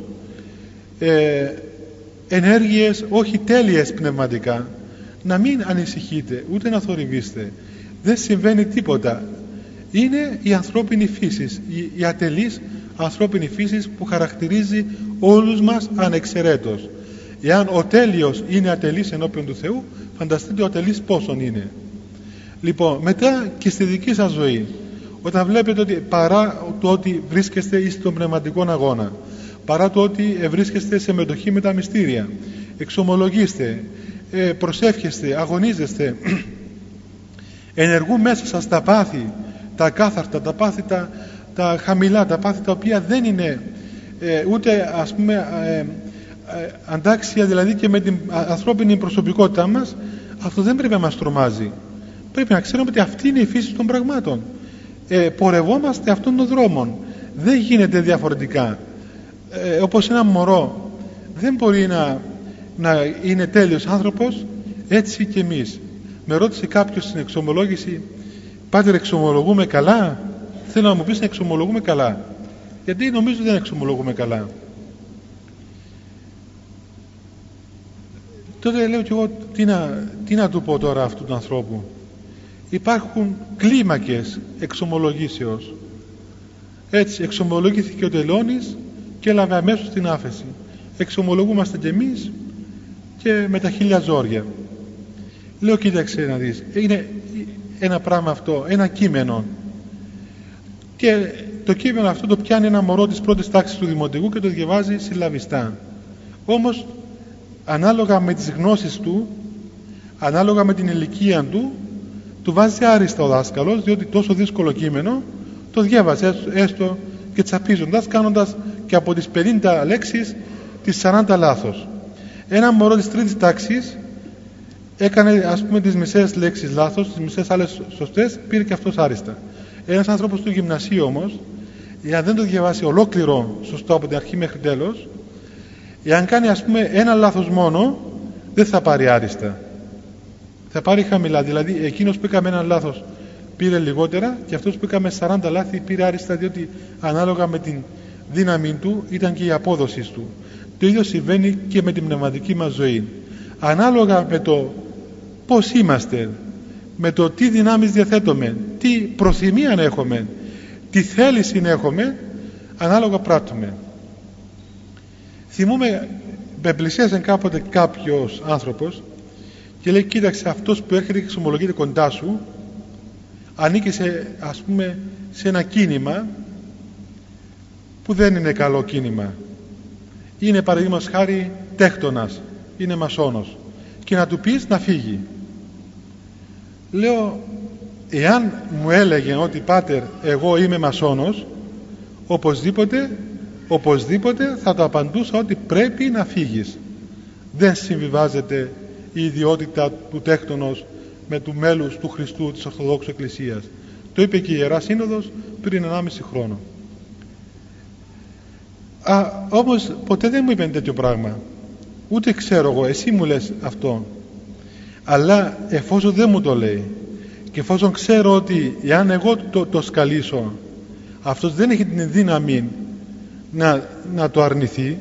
ε, ενέργειες όχι τέλειες πνευματικά, να μην ανησυχείτε ούτε να θορυβήσετε. Δεν συμβαίνει τίποτα. Είναι η ανθρώπινη φύση, η, η ατελής ανθρώπινη φύση που χαρακτηρίζει όλους μας ανεξαιρέτως. Εάν ο τέλειος είναι ατελής ενώπιον του Θεού, φανταστείτε ο ατελής πόσον είναι. Λοιπόν, μετά και στη δική σας ζωή, όταν βλέπετε ότι παρά το ότι βρίσκεστε στον πνευματικό αγώνα, παρά το ότι βρίσκεστε σε μετοχή με τα μυστήρια, εξομολογείστε, προσεύχεστε, αγωνίζεστε, ενεργούν μέσα σας τα πάθη, τα ακάθαρτα, τα πάθη τα, τα χαμηλά, τα πάθη τα οποία δεν είναι ε, ούτε ας πούμε ε, ε, αντάξια δηλαδή και με την ανθρώπινη προσωπικότητά μας, αυτό δεν πρέπει να μας τρομάζει. Πρέπει να ξέρουμε ότι αυτή είναι η φύση των πραγμάτων. Ε, πορευόμαστε αυτών των δρόμων. Δεν γίνεται διαφορετικά. Ε, όπως ένα μωρό δεν μπορεί να, να είναι τέλειος άνθρωπος, έτσι και εμείς. Με ρώτησε κάποιος στην εξομολόγηση, πάτερ, εξομολογούμε καλά? Θέλω να μου πεις να εξομολογούμε καλά. Γιατί νομίζω δεν εξομολογούμε καλά. Τότε λέω κι εγώ, τι να, τι να του πω τώρα αυτού του ανθρώπου. Υπάρχουν κλίμακες εξομολογήσεως. Έτσι εξομολογήθηκε ο τελώνης και έλαβε αμέσως την άφεση. Εξομολογούμαστε κι εμείς και με τα χίλια ζόρια. Λέω, κοίταξε να δεις, είναι ένα πράγμα αυτό, ένα κείμενο, και το κείμενο αυτό το πιάνει ένα μωρό της πρώτης τάξης του δημοτικού και το διαβάζει συλλαβιστά. Όμως ανάλογα με τις γνώσεις του, ανάλογα με την ηλικία του, του βάζει άριστα ο δάσκαλος, διότι τόσο δύσκολο κείμενο το διάβασε έστω και τσαπίζοντας, κάνοντας και από τις πενήντα λέξεις τις σαράντα λάθος. Ένα μωρό της τρίτης τάξης έκανε ας πούμε τις μισές λέξεις λάθος, τις μισές άλλες σωστές, πήρε και αυτός άριστα. Ένας άνθρωπος του γυμνασίου όμως, εάν δεν το διαβάσει ολόκληρο σωστό από την αρχή μέχρι τέλος, εάν κάνει ας πούμε ένα λάθος μόνο, δεν θα πάρει άριστα, θα πάρει χαμηλά. Δηλαδή εκείνος που έκαμε ένα λάθος πήρε λιγότερα και αυτός που έκαμε σαράντα λάθη πήρε άριστα, διότι ανάλογα με την δύναμη του ήταν και η απόδοση του. Το ίδιο συμβαίνει και με την πνευματική μας ζωή. Ανάλογα με το πώς είμαστε, με το τι δυνάμεις διαθέτουμε, τι προθυμία έχουμε, τι θέληση έχουμε, ανάλογα πράττουμε. Θυμούμαι, με πλησίασε κάποτε κάποιος άνθρωπος και λέει, κοίταξε, αυτός που έρχεται και εξομολογείται κοντά σου ανήκει σε, ας πούμε, σε ένα κίνημα που δεν είναι καλό κίνημα. Είναι παραδείγματος χάρη τέκτονας, είναι μασόνος, και να του πεις να φύγει. Λέω, εάν μου έλεγε ότι πάτερ εγώ είμαι μασόνος, οπωσδήποτε οπωσδήποτε θα το απαντούσα ότι πρέπει να φύγεις. Δεν συμβιβάζεται η ιδιότητα του τέκτονος με του μέλους του Χριστού της Ορθοδόξου Εκκλησίας. Το είπε και η Ιερά Σύνοδος πριν ενάμιση χρόνο. Α, όμως ποτέ δεν μου είπε τέτοιο πράγμα, ούτε ξέρω εγώ, εσύ μου λες αυτό. Αλλά εφόσον δεν μου το λέει και εφόσον ξέρω ότι εάν εγώ το, το σκαλίσω αυτός δεν έχει την δύναμη να, να το αρνηθεί,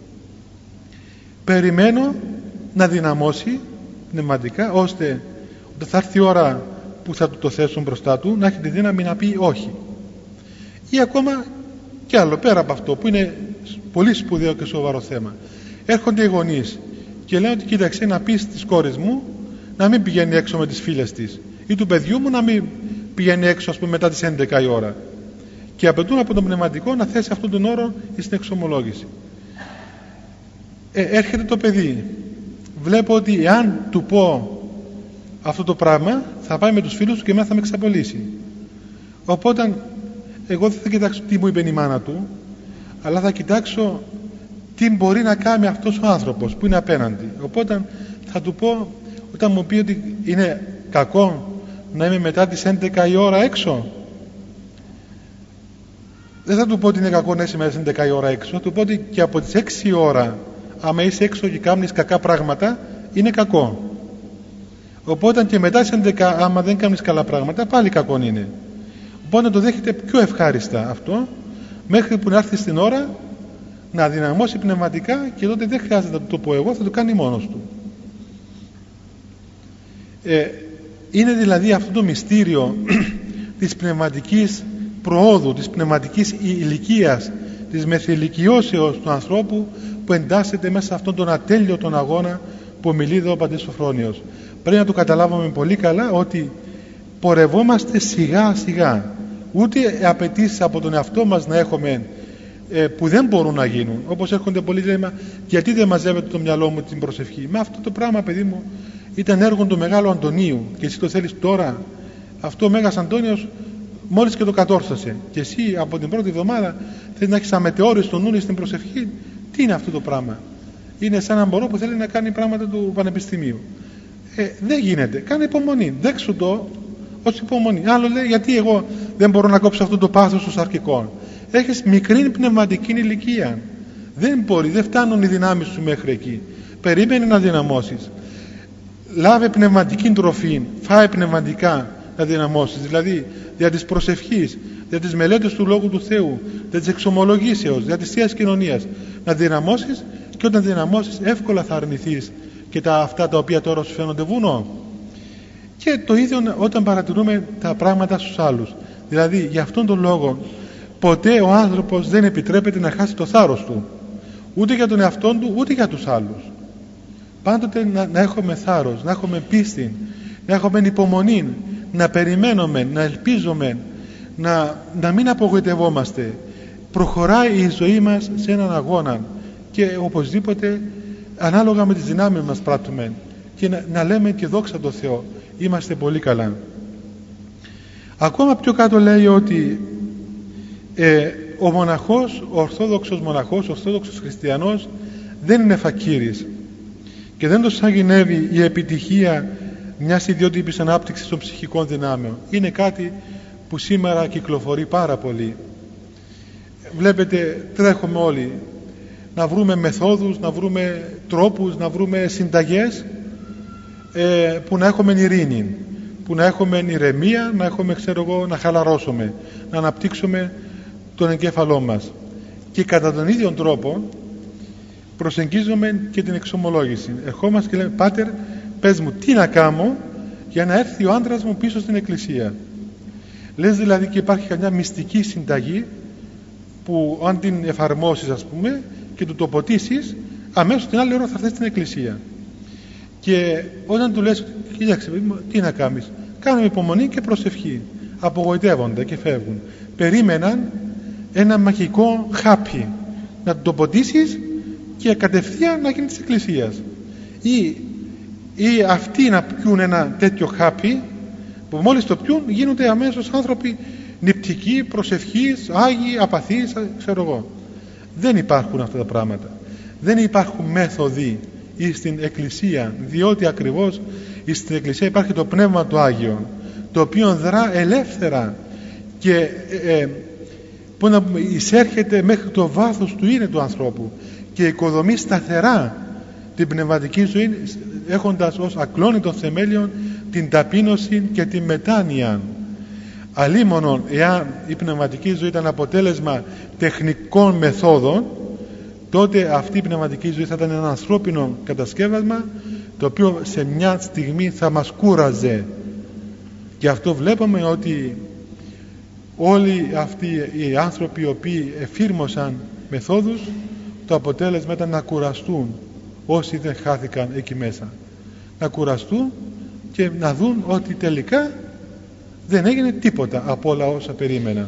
περιμένω να δυναμώσει πνευματικά, ώστε όταν θα έρθει η ώρα που θα του το θέσουν μπροστά του, να έχει τη δύναμη να πει όχι. Ή ακόμα κι άλλο πέρα από αυτό, που είναι πολύ σπουδαίο και σοβαρό θέμα. Έρχονται οι γονείς και λένε ότι κοίταξε, να πει στις κόρες μου να μην πηγαίνει έξω με τις φίλες της, ή του παιδιού μου να μην πηγαίνει έξω, ας πούμε, μετά τις έντεκα η ώρα, και απαιτούν από τον πνευματικό να θέσει αυτόν τον όρο στην εξομολόγηση. ε, έρχεται το παιδί, βλέπω ότι εάν του πω αυτό το πράγμα θα πάει με τους φίλους του και εμένα θα με εξαπολύσει. Οπότε εγώ δεν θα κοιτάξω τι μου είπε η μάνα του, αλλά θα κοιτάξω τι μπορεί να κάνει αυτός ο άνθρωπος που είναι απέναντι. Οπότε θα του πω, όταν μου πει ότι είναι κακό να είμαι μετά τις έντεκα η ώρα έξω, δεν θα του πω ότι είναι κακό να είσαι μετά τις έντεκα η ώρα έξω, θα του πω ότι και από τις έξι η ώρα άμα είσαι έξω και κάνεις κακά πράγματα είναι κακό. Οπότε και μετά τις έντεκα άμα δεν κάνεις καλά πράγματα πάλι κακό είναι. Οπότε να το δέχεται πιο ευχάριστα αυτό, μέχρι που να έρθει στην ώρα να δυναμώσει πνευματικά, και τότε δεν χρειάζεται να του το πω εγώ, θα το κάνει μόνος του. Ε, είναι δηλαδή αυτό το μυστήριο της πνευματικής προόδου, της πνευματικής ηλικίας, της μεθυλικιώσεως του ανθρώπου, που εντάσσεται μέσα σε αυτόν τον ατέλειωτον αγώνα που μιλεί εδώ ο Πατήρ Σωφρόνιος. Πρέπει να το καταλάβουμε πολύ καλά ότι πορευόμαστε σιγά σιγά. Ούτε απαιτήσεις από τον εαυτό μας να έχουμε ε, που δεν μπορούν να γίνουν. Όπως έρχονται πολλοί λέμε, γιατί δεν μαζεύεται το μυαλό μου την προσευχή? Μα αυτό το πράγμα, παιδί μου, ήταν έργο του Μεγάλου Αντωνίου και εσύ το θέλεις τώρα. Αυτό ο Μέγας Αντώνιος μόλις και το κατόρθωσε, και εσύ από την πρώτη εβδομάδα θέλεις να έχεις αμετεόριστο νου στην προσευχή. Τι είναι αυτό το πράγμα? Είναι σαν ένα μωρό που θέλει να κάνει πράγματα του πανεπιστημίου. Ε, δεν γίνεται. Κάνε υπομονή. Δέξου το ως υπομονή. Άλλο λέει, γιατί εγώ δεν μπορώ να κόψω αυτό το πάθος των σαρκικών? Έχεις μικρή πνευματική ηλικία. Δεν μπορεί, δεν φτάνουν οι δυνάμεις σου μέχρι εκεί. Περίμενε να δυναμώσεις. Λάβε πνευματική τροφή, φάε πνευματικά να δυναμώσεις. Δηλαδή, για της προσευχής, για τις μελέτες του Λόγου του Θεού, για της εξομολογήσεως, για της Θείας Κοινωνίας, να δυναμώσεις, και όταν δυναμώσεις εύκολα θα αρνηθείς και τα, αυτά τα οποία τώρα σου φαίνονται βουνό. Και το ίδιο όταν παρατηρούμε τα πράγματα στους άλλους. Δηλαδή, για αυτόν τον λόγο ποτέ ο άνθρωπος δεν επιτρέπεται να χάσει το θάρρος του, ούτε για τον εαυτόν του ούτε για τους άλλους. Πάντοτε να, να έχουμε θάρρος, να έχουμε πίστη, να έχουμε υπομονή, να περιμένουμε, να ελπίζουμε, να, να μην απογοητευόμαστε. Προχωράει η ζωή μας σε έναν αγώνα και οπωσδήποτε ανάλογα με τις δυνάμεις μας πράττουμε, και να, να λέμε και δόξα τω Θεώ, είμαστε πολύ καλά. Ακόμα πιο κάτω λέει ότι ε, ο μοναχός, ο ορθόδοξος μοναχός, ο ορθόδοξος χριστιανός δεν είναι φακίρης και δεν το σαγηνεύει η επιτυχία μιας ιδιότυπης ανάπτυξης των ψυχικών δυνάμεων. Είναι κάτι που σήμερα κυκλοφορεί πάρα πολύ. Βλέπετε, τρέχουμε όλοι να βρούμε μεθόδους, να βρούμε τρόπους, να βρούμε συνταγές ε, που να έχουμε ειρήνη, που να έχουμε ηρεμία, να έχουμε, ξέρω εγώ, να χαλαρώσουμε, να αναπτύξουμε τον εγκέφαλό μας. Και κατά τον ίδιο τρόπο προσεγγίζουμε και την εξομολόγηση. Ερχόμαστε και λέμε, Πάτερ, πες μου τι να κάνω για να έρθει ο άντρας μου πίσω στην εκκλησία. Λες δηλαδή και υπάρχει καμιά μυστική συνταγή που αν την εφαρμόσεις, ας πούμε, και του το ποτίσεις, αμέσως την άλλη ώρα θα έρθει στην εκκλησία. Και όταν του λες, κοίταξε, τι να κάνεις? Κάνουμε υπομονή και προσευχή. Απογοητεύονται και φεύγουν. Περίμεναν ένα μαγικό χάπι να το ποτίσεις και κατευθείαν να γίνει της εκκλησίας. Ή, ή αυτοί να πιούν ένα τέτοιο χάπι που μόλις το πιούν γίνονται αμέσως άνθρωποι νηπτικοί, προσευχείς, άγιοι, απαθείς, ξέρω εγώ. Δεν υπάρχουν αυτά τα πράγματα. Δεν υπάρχουν μέθοδοι στην εκκλησία, διότι ακριβώς στην εκκλησία υπάρχει το Πνεύμα του Άγιο, το οποίο δρά ελεύθερα και ε, ε, που να εισέρχεται μέχρι το βάθος του είναι του ανθρώπου και οικοδομεί σταθερά την πνευματική ζωή, έχοντας ως ακλόνητο θεμέλιο την ταπείνωση και την μετάνοια. Αλίμονον εάν η πνευματική ζωή ήταν αποτέλεσμα τεχνικών μεθόδων, τότε αυτή η πνευματική ζωή θα ήταν ένα ανθρώπινο κατασκεύασμα, το οποίο σε μια στιγμή θα μας κούραζε. Και αυτό βλέπουμε ότι όλοι αυτοί οι άνθρωποι οι οποίοι εφήρμοσαν μεθόδους, το αποτέλεσμα ήταν να κουραστούν όσοι δεν χάθηκαν εκεί μέσα, να κουραστούν και να δουν ότι τελικά δεν έγινε τίποτα από όλα όσα περίμεναν.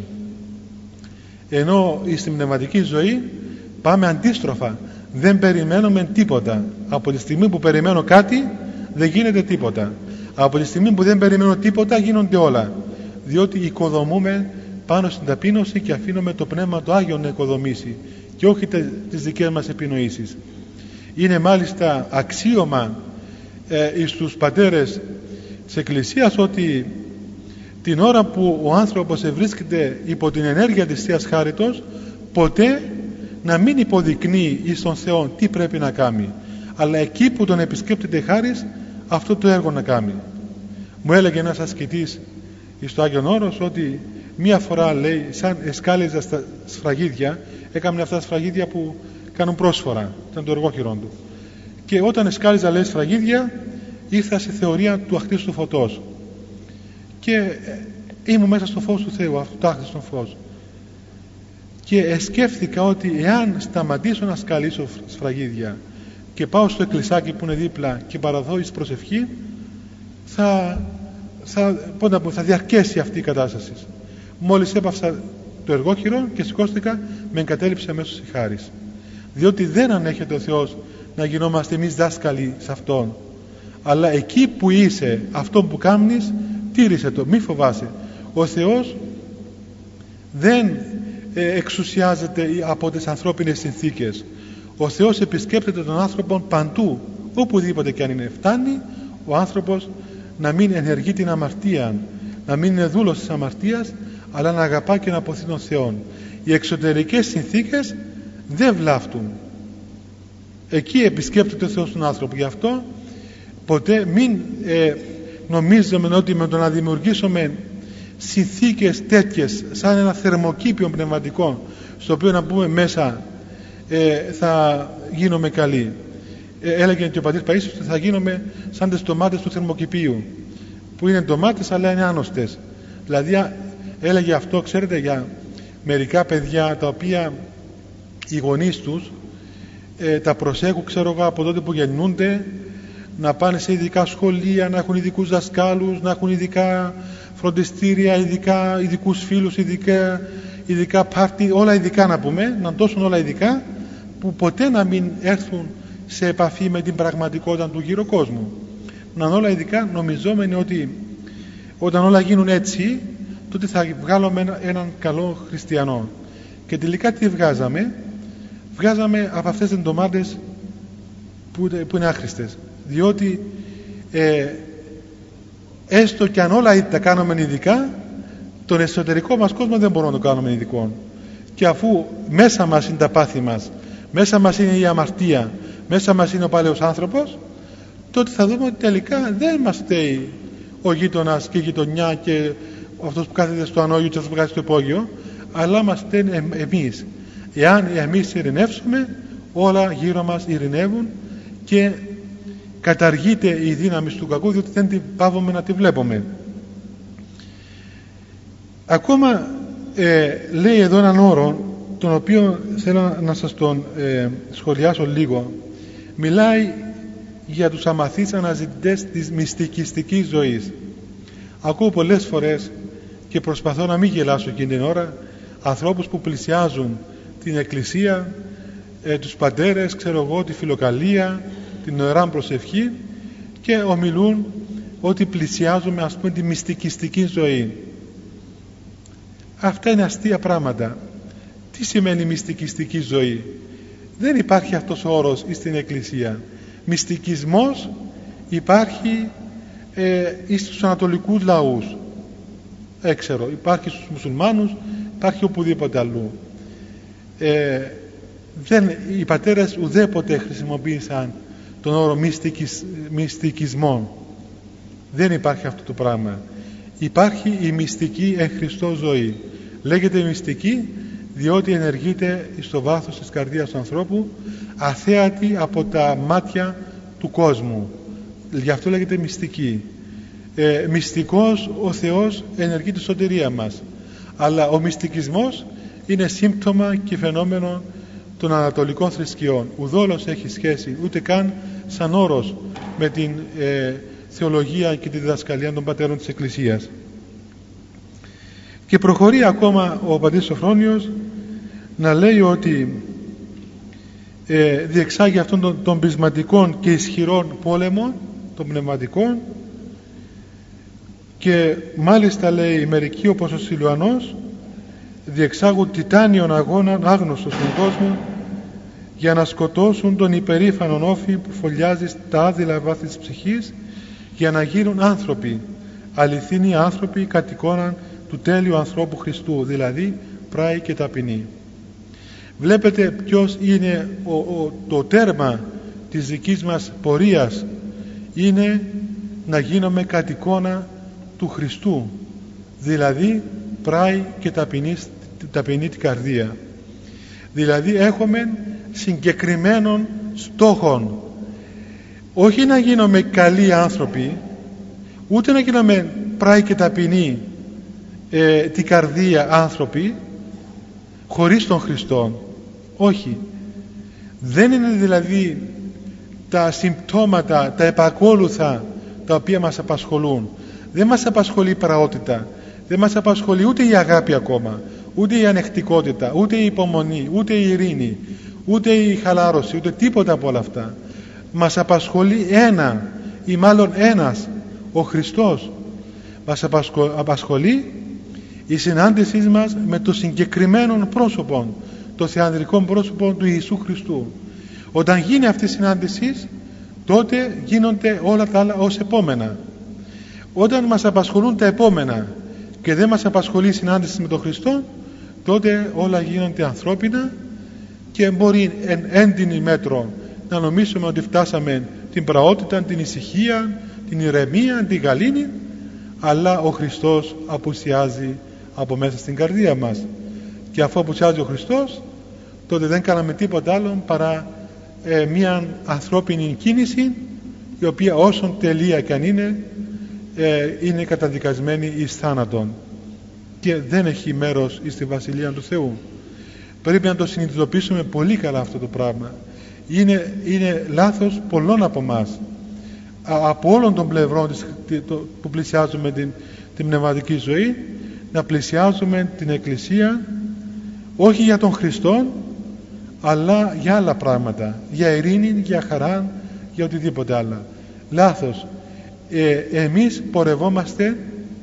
Ενώ στην πνευματική ζωή πάμε αντίστροφα, δεν περιμένουμε τίποτα. Από τη στιγμή που περιμένω κάτι δεν γίνεται τίποτα. Από τη στιγμή που δεν περιμένω τίποτα γίνονται όλα, διότι οικοδομούμε πάνω στην ταπείνωση και αφήνουμε το Πνεύμα το Άγιο να οικοδομήσει και όχι τις δικές μας επινοήσεις. Είναι μάλιστα αξίωμα ε, στους πατέρες της Εκκλησίας ότι την ώρα που ο άνθρωπος βρίσκεται υπό την ενέργεια της Θείας Χάριτος, ποτέ να μην υποδεικνύει εις τον Θεό τι πρέπει να κάνει, αλλά εκεί που τον επισκέπτεται χάρις, αυτό το έργο να κάνει. Μου έλεγε ένας ασκητής στο Άγιον Όρος ότι μία φορά, λέει, σαν εσκάλιζα στα σφραγίδια, έκαμε αυτά τα σφραγίδια που κάνουν πρόσφορα, ήταν το εργόχειρον του, και όταν εσκάλιζα, λέει, σφραγίδια, ήρθα σε θεωρία του αχτίστου φωτός και ήμουν μέσα στο φως του Θεού, αυτό το άχτιστο φως, και σκέφτηκα ότι εάν σταματήσω να σκαλίσω σφραγίδια και πάω στο εκκλησάκι που είναι δίπλα και παραδώ εις προσευχή, θα, θα, θα, θα διαρκέσει αυτή η κατάσταση. Μόλις έπαυσα το εργόχειρο και σηκώστηκα, με εγκατέλειψε αμέσως η χάρις, διότι δεν ανέχεται ο Θεός να γινόμαστε εμείς δάσκαλοι σε Αυτόν, αλλά εκεί που είσαι, αυτό που κάνεις, τήρησε το, μη φοβάσαι. Ο Θεός δεν ε, εξουσιάζεται από τις ανθρώπινες συνθήκες. Ο Θεός επισκέπτεται τον άνθρωπο παντού, οπουδήποτε και αν είναι. Φτάνει ο άνθρωπος να μην ενεργεί την αμαρτία, να μην είναι δούλος της αμαρτίας, αλλά να αγαπά και να αποθεί τον Θεό. Οι εξωτερικές συνθήκες δεν βλάφτουν. Εκεί επισκέπτεται ο Θεός τον άνθρωπο. Γι' αυτό ποτέ μην ε, νομίζουμε ότι με το να δημιουργήσουμε συνθήκες τέτοιες, σαν ένα θερμοκήπιο πνευματικό, στο οποίο να μπούμε μέσα, ε, θα γίνουμε καλοί. Ε, έλεγε και ο πατήρ Παΐσιος ότι θα γίνουμε σαν τις ντομάτες του θερμοκηπίου, που είναι ντομάτες αλλά είναι άνοστες. Δηλαδή έλεγε αυτό, ξέρετε, για μερικά παιδιά τα οποία οι γονείς τους ε, τα προσέχουν, ξέρω εγώ, από τότε που γεννούνται, να πάνε σε ειδικά σχολεία, να έχουν ειδικούς δασκάλους, να έχουν ειδικά φροντιστήρια, ειδικά, ειδικούς φίλους, ειδικά, ειδικά πάρτι, όλα ειδικά να πούμε, να δώσουν όλα ειδικά, που ποτέ να μην έρθουν σε επαφή με την πραγματικότητα του γύρω κόσμου. Να είναι όλα ειδικά, νομιζόμενοι ότι όταν όλα γίνουν έτσι, τότε θα βγάλουμε ένα, έναν καλό χριστιανό. Και τελικά τι βγάζαμε? Βγάζαμε από αυτές τις ντομάτες που, που είναι άχρηστες. Διότι ε, έστω και αν όλα τα κάνουμε ειδικά, τον εσωτερικό μας κόσμο δεν μπορούμε να το κάνουμε ειδικό. Και αφού μέσα μας είναι τα πάθη μας, μέσα μας είναι η αμαρτία, μέσα μας είναι ο παλαιός άνθρωπος, τότε θα δούμε ότι τελικά δεν μας φταίει ο γείτονας και η γειτονιά και αυτός που κάθεται στο ανώγιο και αυτός που κάθεται στο υπόγειο, αλλά μας φταίνει εμείς. Εάν εμείς ειρηνεύσουμε, όλα γύρω μας ειρηνεύουν και καταργείται η δύναμη του κακού, διότι δεν την πάβουμε να τη βλέπουμε. Ακόμα ε, λέει εδώ έναν όρο, τον οποίο θέλω να σας τον ε, σχολιάσω λίγο. Μιλάει για τους αμαθείς αναζητητές της μυστικιστικής ζωής. Ακούω πολλές φορές και προσπαθώ να μην γελάσω εκείνη την ώρα ανθρώπους που πλησιάζουν την εκκλησία, ε, τους πατέρες, ξέρω εγώ, τη φιλοκαλία, την ωρά προσευχή, και ομιλούν ότι πλησιάζουμε, ας πούμε, τη μυστικιστική ζωή. Αυτά είναι αστεία πράγματα. Τι σημαίνει μυστικιστική ζωή? Δεν υπάρχει αυτός ο όρος στην εκκλησία. Μυστικισμός υπάρχει ε, στους ανατολικούς λαούς, έξερο, υπάρχει στους μουσουλμάνους, υπάρχει οπουδήποτε αλλού. ε, δεν, οι πατέρες ουδέποτε χρησιμοποίησαν τον όρο μυστικισ, μυστικισμό. Δεν υπάρχει αυτό το πράγμα. υπάρχει η μυστική εν Χριστώ ζωή. Λέγεται μυστική διότι ενεργείται στο βάθος της καρδίας του ανθρώπου, αθέατη από τα μάτια του κόσμου. Γι' αυτό λέγεται μυστική. Ε, μυστικός ο Θεός ενεργεί τη σωτηρία μας, αλλά ο μυστικισμός είναι σύμπτωμα και φαινόμενο των ανατολικών θρησκειών. Ουδόλως έχει σχέση ούτε καν σαν όρος με την ε, θεολογία και τη διδασκαλία των πατέρων της Εκκλησίας. Και προχωρεί ακόμα ο πατήρ Σωφρόνιος να λέει ότι ε, διεξάγει αυτόν τον, τον πεισματικών και ισχυρών πόλεμο των πνευματικών, και μάλιστα λέει μερικοί όπως ο Σιλουανός διεξάγουν τιτάνιον αγώνα άγνωστο στον κόσμο για να σκοτώσουν τον υπερήφανον όφη που φωλιάζει στα άδειλα βάθη της ψυχής, για να γίνουν άνθρωποι, αληθινοί άνθρωποι κατ' εικόνα του τέλειου ανθρώπου Χριστού, δηλαδή πράη και ταπεινή. Βλέπετε ποιος είναι ο, ο, το τέρμα της δικής μας πορείας, είναι να γίνουμε κατ' εικόνα του Χριστού, δηλαδή πράη και ταπεινή, ταπεινή την καρδία. Δηλαδή έχουμε συγκεκριμένων στόχων, όχι να γίνουμε καλοί άνθρωποι, ούτε να γίνουμε πράη και ταπεινή ε, την καρδία άνθρωποι χωρίς τον Χριστόν. Όχι, δεν είναι δηλαδή τα συμπτώματα, τα επακόλουθα τα οποία μας απασχολούν. Δεν μας απασχολεί η πραότητα, δεν μας απασχολεί ούτε η αγάπη ακόμα, ούτε η ανεκτικότητα, ούτε η υπομονή, ούτε η ειρήνη, ούτε η χαλάρωση, ούτε τίποτα από όλα αυτά. Μας απασχολεί ένα, ή μάλλον ένας, ο Χριστός. Μας απασχολεί η συνάντησή μας με το συγκεκριμένο πρόσωπο, το θεανδρικό πρόσωπο του Ιησού Χριστού. Όταν γίνει αυτή η συνάντηση, τότε γίνονται όλα τα άλλα ως επόμενα. Όταν μας απασχολούν τα επόμενα και δεν μας απασχολεί η συνάντηση με τον Χριστό, τότε όλα γίνονται ανθρώπινα και μπορεί εν έντινη μέτρο να νομίσουμε ότι φτάσαμε την πραότητα, την ησυχία, την ηρεμία, την γαλήνη, αλλά ο Χριστός απουσιάζει από μέσα στην καρδία μας, και αφού απουσιάζει ο Χριστός, τότε δεν κάναμε τίποτα άλλο παρά ε, μια ανθρώπινη κίνηση, η οποία όσον τελεία κι αν είναι, ε, είναι καταδικασμένη εις θάνατον και δεν έχει μέρος στη Βασιλεία του Θεού. Πρέπει να το συνειδητοποιήσουμε πολύ καλά αυτό το πράγμα. Είναι, είναι λάθος πολλών από εμάς, από όλων των πλευρών της, το, που πλησιάζουμε την, την πνευματική ζωή, να πλησιάζουμε την Εκκλησία όχι για τον Χριστό, αλλά για άλλα πράγματα, για ειρήνη, για χαρά, για οτιδήποτε άλλο. Λάθος. Ε, εμείς πορευόμαστε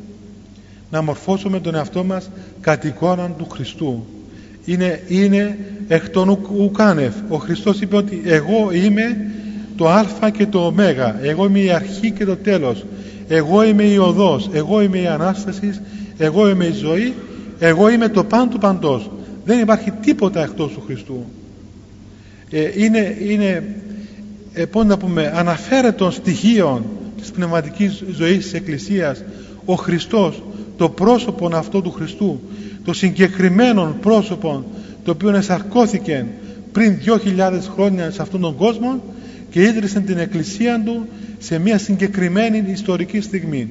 να μορφώσουμε τον εαυτό μας κατ' εικόναν του Χριστού. Είναι, είναι εκ των ουκάνευ. Ο Χριστός είπε ότι εγώ είμαι το Α και το Ω, εγώ είμαι η αρχή και το τέλος, εγώ είμαι η οδός, εγώ είμαι η Ανάσταση, εγώ είμαι η ζωή, εγώ είμαι το παν του παντός. Δεν υπάρχει τίποτα εκτός του Χριστού. Ε, είναι, είναι ε, πώς να πούμε, αναφέρετων στοιχείων της πνευματικής ζωής της Εκκλησίας ο Χριστός, το πρόσωπο αυτό του Χριστού, το συγκεκριμένο πρόσωπο το οποίο εσαρκώθηκε πριν δύο χιλιάδες χρόνια σε αυτόν τον κόσμο και ίδρυσε την Εκκλησία του σε μια συγκεκριμένη ιστορική στιγμή.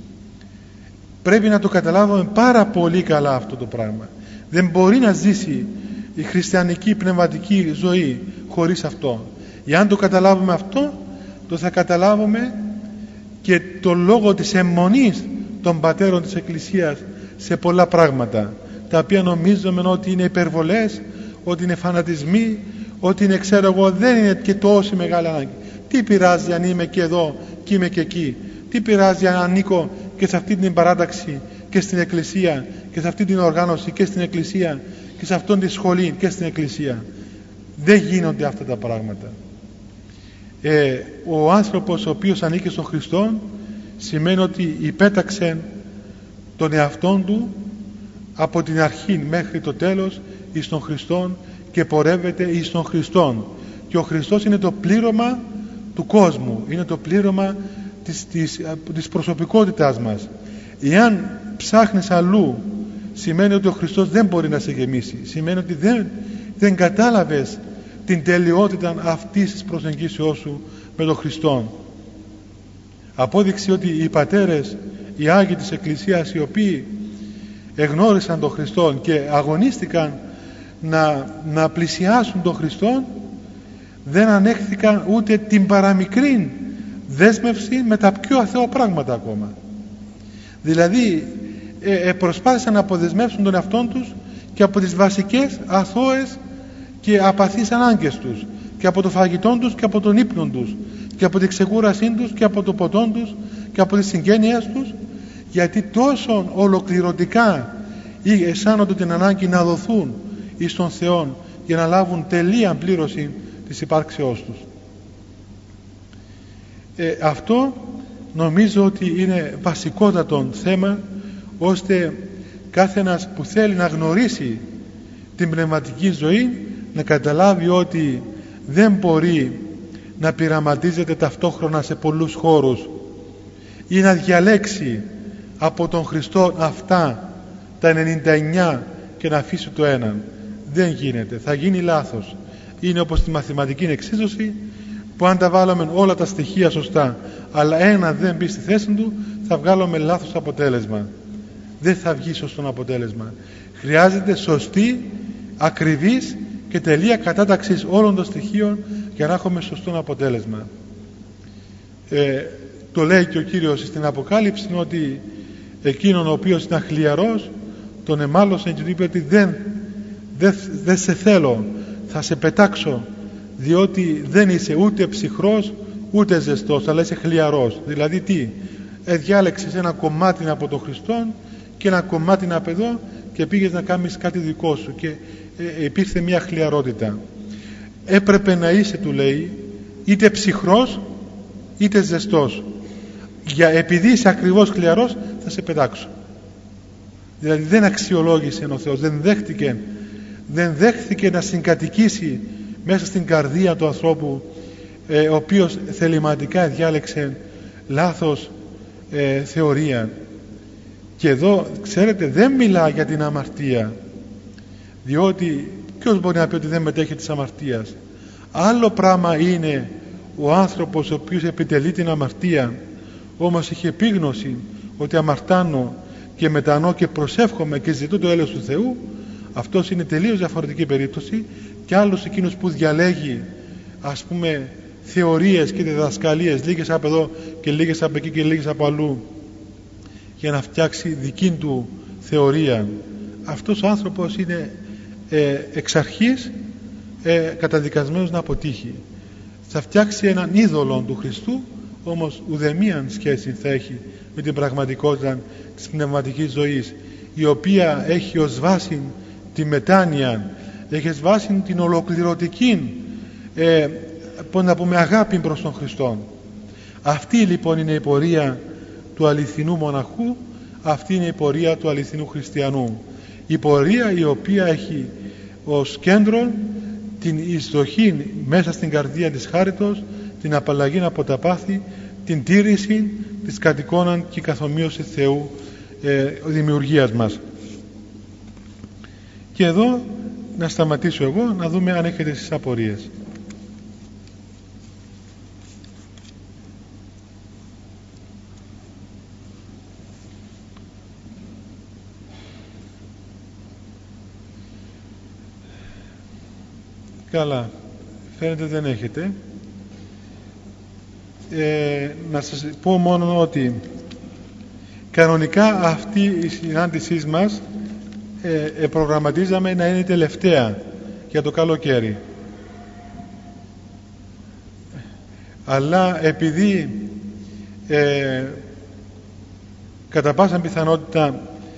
Πρέπει να το καταλάβουμε πάρα πολύ καλά αυτό το πράγμα. Δεν μπορεί να ζήσει η χριστιανική πνευματική ζωή χωρίς αυτό. Εάν το καταλάβουμε αυτό, το θα καταλάβουμε και το λόγο της αιμονής των πατέρων της Εκκλησίας σε πολλά πράγματα, τα οποία νομίζουμε ότι είναι υπερβολές, ότι είναι φανατισμοί, ότι είναι, ξέρω εγώ, δεν είναι και τόση μεγάλη ανάγκη. Τι πειράζει αν είμαι και εδώ και είμαι και εκεί? Τι πειράζει αν ανήκω και σε αυτή την παράταξη και στην Εκκλησία και σε αυτή την οργάνωση και στην Εκκλησία και σε αυτόν τη σχολή και στην Εκκλησία? Δεν γίνονται αυτά τα πράγματα. Ε, ο άνθρωπος ο οποίος ανήκει στον Χριστό σημαίνει ότι υπέταξε τον εαυτόν του από την αρχή μέχρι το τέλος εις τον Χριστόν και πορεύεται εις τον Χριστόν, και ο Χριστός είναι το πλήρωμα του κόσμου, είναι το πλήρωμα της, της, της προσωπικότητάς μας. Εάν ψάχνεις αλλού, σημαίνει ότι ο Χριστός δεν μπορεί να σε γεμίσει. Σημαίνει ότι δεν, δεν κατάλαβες την τελειότητα αυτής της προσεγγίσεώς σου με τον Χριστό. Απόδειξη ότι οι πατέρες, οι Άγιοι της Εκκλησίας, οι οποίοι εγνώρισαν τον Χριστό και αγωνίστηκαν να, να πλησιάσουν τον Χριστό, δεν ανέχθηκαν ούτε την παραμικρή δέσμευση με τα πιο αθώα πράγματα ακόμα. Δηλαδή ε, ε, προσπάθησαν να αποδεσμεύσουν τον εαυτόν τους και από τις βασικές αθώες και απαθείς ανάγκες τους, και από το φαγητόν τους και από τον ύπνον τους, και από την ξεκούρασή τους και από το ποτόν τους και από τις συγγένειες τους, γιατί τόσο ολοκληρωτικά αισθάνονται την ανάγκη να δοθούν εις τον Θεό για να λάβουν τελεία πλήρωση της υπάρξεώς τους. Ε, αυτό νομίζω ότι είναι βασικότατο θέμα, ώστε κάθε ένας που θέλει να γνωρίσει την πνευματική ζωή να καταλάβει ότι δεν μπορεί να πειραματίζεται ταυτόχρονα σε πολλούς χώρους ή να διαλέξει από τον Χριστό αυτά τα ενενήντα εννιά και να αφήσει το έναν. Δεν γίνεται, θα γίνει λάθος. Είναι όπως στη μαθηματική εξίσωση, που αν τα βάλουμε όλα τα στοιχεία σωστά αλλά ένα δεν μπει στη θέση του, θα βγάλουμε λάθος αποτέλεσμα. Δεν θα βγει σωστό αποτέλεσμα. Χρειάζεται σωστή, ακριβής και τελεία κατάταξης όλων των στοιχείων για να έχουμε σωστό αποτέλεσμα. Ε, το λέει και ο Κύριος στην Αποκάλυψη, ότι εκείνον ο οποίος ήταν χλιαρός τον εμάλωσε και του είπε ότι δεν, δεν, δεν σε θέλω, θα σε πετάξω, διότι δεν είσαι ούτε ψυχρός ούτε ζεστός, αλλά είσαι χλιαρός. Δηλαδή τι, ε, διάλεξες ένα κομμάτι από τον Χριστό και ένα κομμάτι από εδώ και πήγες να κάνεις κάτι δικό σου και ε, υπήρχε μια χλιαρότητα. Έπρεπε να είσαι, του λέει, είτε ψυχρός είτε ζεστός, για επειδή είσαι ακριβώς χλιαρός θα σε πετάξω. Δηλαδή δεν αξιολόγησε ο Θεός, δεν δέχτηκε δεν δέχτηκε να συγκατοικήσει μέσα στην καρδία του ανθρώπου, ε, ο οποίος θεληματικά διάλεξε λάθος ε, θεωρία. Και εδώ ξέρετε δεν μιλά για την αμαρτία, διότι ποιος μπορεί να πει ότι δεν μετέχει της αμαρτίας? Άλλο πράγμα είναι ο άνθρωπος ο οποίος επιτελεί την αμαρτία, όμως είχε επίγνωση ότι αμαρτάνω και μετανοώ και προσεύχομαι και ζητώ το έλεος του Θεού. Αυτός είναι τελείως διαφορετική περίπτωση. Και άλλος εκείνος που διαλέγει, ας πούμε, θεωρίες και διδασκαλίες, λίγες από εδώ και λίγες από εκεί και λίγες από αλλού, για να φτιάξει δική του θεωρία. Αυτός ο άνθρωπος είναι ε, εξ αρχής ε, καταδικασμένος να αποτύχει. Θα φτιάξει έναν είδωλο του Χριστού, όμως ουδεμίαν σχέση θα έχει με την πραγματικότητα της πνευματικής ζωής, η οποία έχει ως βάση τη μετάνοια, έχει ως βάση την ολοκληρωτική ε, πώς να πούμε, αγάπη προς τον Χριστό. Αυτή λοιπόν είναι η πορεία του αληθινού μοναχού, αυτή είναι η πορεία του αληθινού χριστιανού, η πορεία η οποία έχει ως κέντρο την εισδοχή μέσα στην καρδία της χάριτος, την απαλλαγή από τα πάθη, την τήρηση της κατ' και καθομοίωση Θεού ε, δημιουργίας μας. Και εδώ να σταματήσω εγώ, να δούμε αν έχετε στις απορίες. Καλά, φαίνεται δεν έχετε. Ε, να σας πω μόνο ότι κανονικά αυτή η συνάντησή μας ε, ε, προγραμματίζαμε να είναι η τελευταία για το καλοκαίρι, αλλά επειδή ε, κατά πάσα πιθανότητα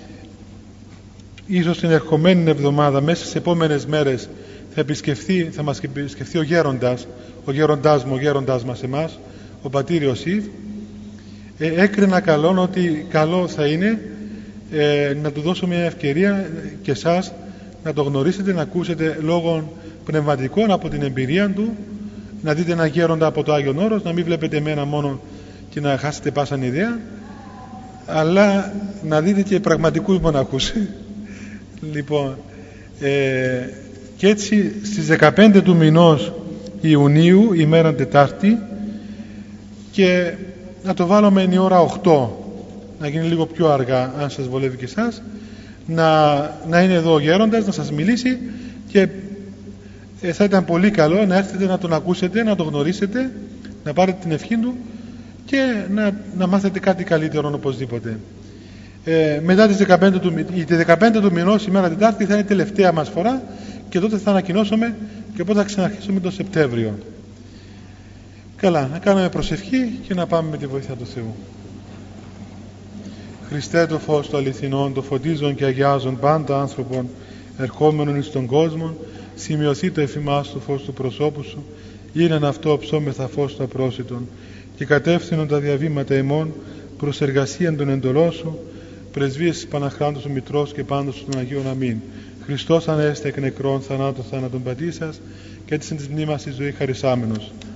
ίσως την ερχομένη εβδομάδα, μέσα στις επόμενες μέρες θα, επισκεφθεί, θα μας επισκεφθεί ο γέροντας ο γέροντάς μου, ο γέροντάς μας εμάς, ο πατήρ Ιωσήφ. ε, έκρινα καλό ότι καλό θα είναι ε, να του δώσω μια ευκαιρία και εσάς να το γνωρίσετε, να ακούσετε λόγων πνευματικών από την εμπειρία του, να δείτε ένα γέροντα από το Άγιον Όρος, να μην βλέπετε εμένα μόνο και να χάσετε πάσαν ιδέα, αλλά να δείτε και πραγματικούς μοναχούς. Λοιπόν, ε, και έτσι στις δεκαπέντε του μηνός Ιουνίου, ημέρα Τετάρτη, και να το βάλουμε η ώρα οκτώ, να γίνει λίγο πιο αργά αν σας βολεύει και εσάς, να, να είναι εδώ ο γέροντας να σας μιλήσει, και ε, θα ήταν πολύ καλό να έρθετε να τον ακούσετε, να τον γνωρίσετε, να πάρετε την ευχή του και να, να μάθετε κάτι καλύτερο οπωσδήποτε. Ε, μετά τις δεκαπέντε του, η δεκαπέντε του μηνός ημέρα Τετάρτη θα είναι η τελευταία μας φορά, και τότε θα ανακοινώσουμε και πότε θα ξαναρχίσουμε τον Σεπτέμβριο. Καλά, να κάνουμε προσευχή και να πάμε με τη βοήθεια του Θεού. Χριστέ, το φως του αληθινών, το φωτίζον και αγιάζον πάντα άνθρωπον ερχόμενον εις τον κόσμο, σημειωθεί το εφημάς το φως του προσώπου σου, γίναν αυτό ψώμεθα φως του απρόσιτον, και κατεύθυνον τα διαβήματα ημών προς εργασίαν των εντολών σου, πρεσβείες της Παναχράντου σου Μητρός και πάντως των Αγίων. Αμήν. Χριστός ανέστη εκ νεκρών, θανάτων θάνατον πατήσας, και έτσι εν της μνήμας η ζωή χαρισάμενος.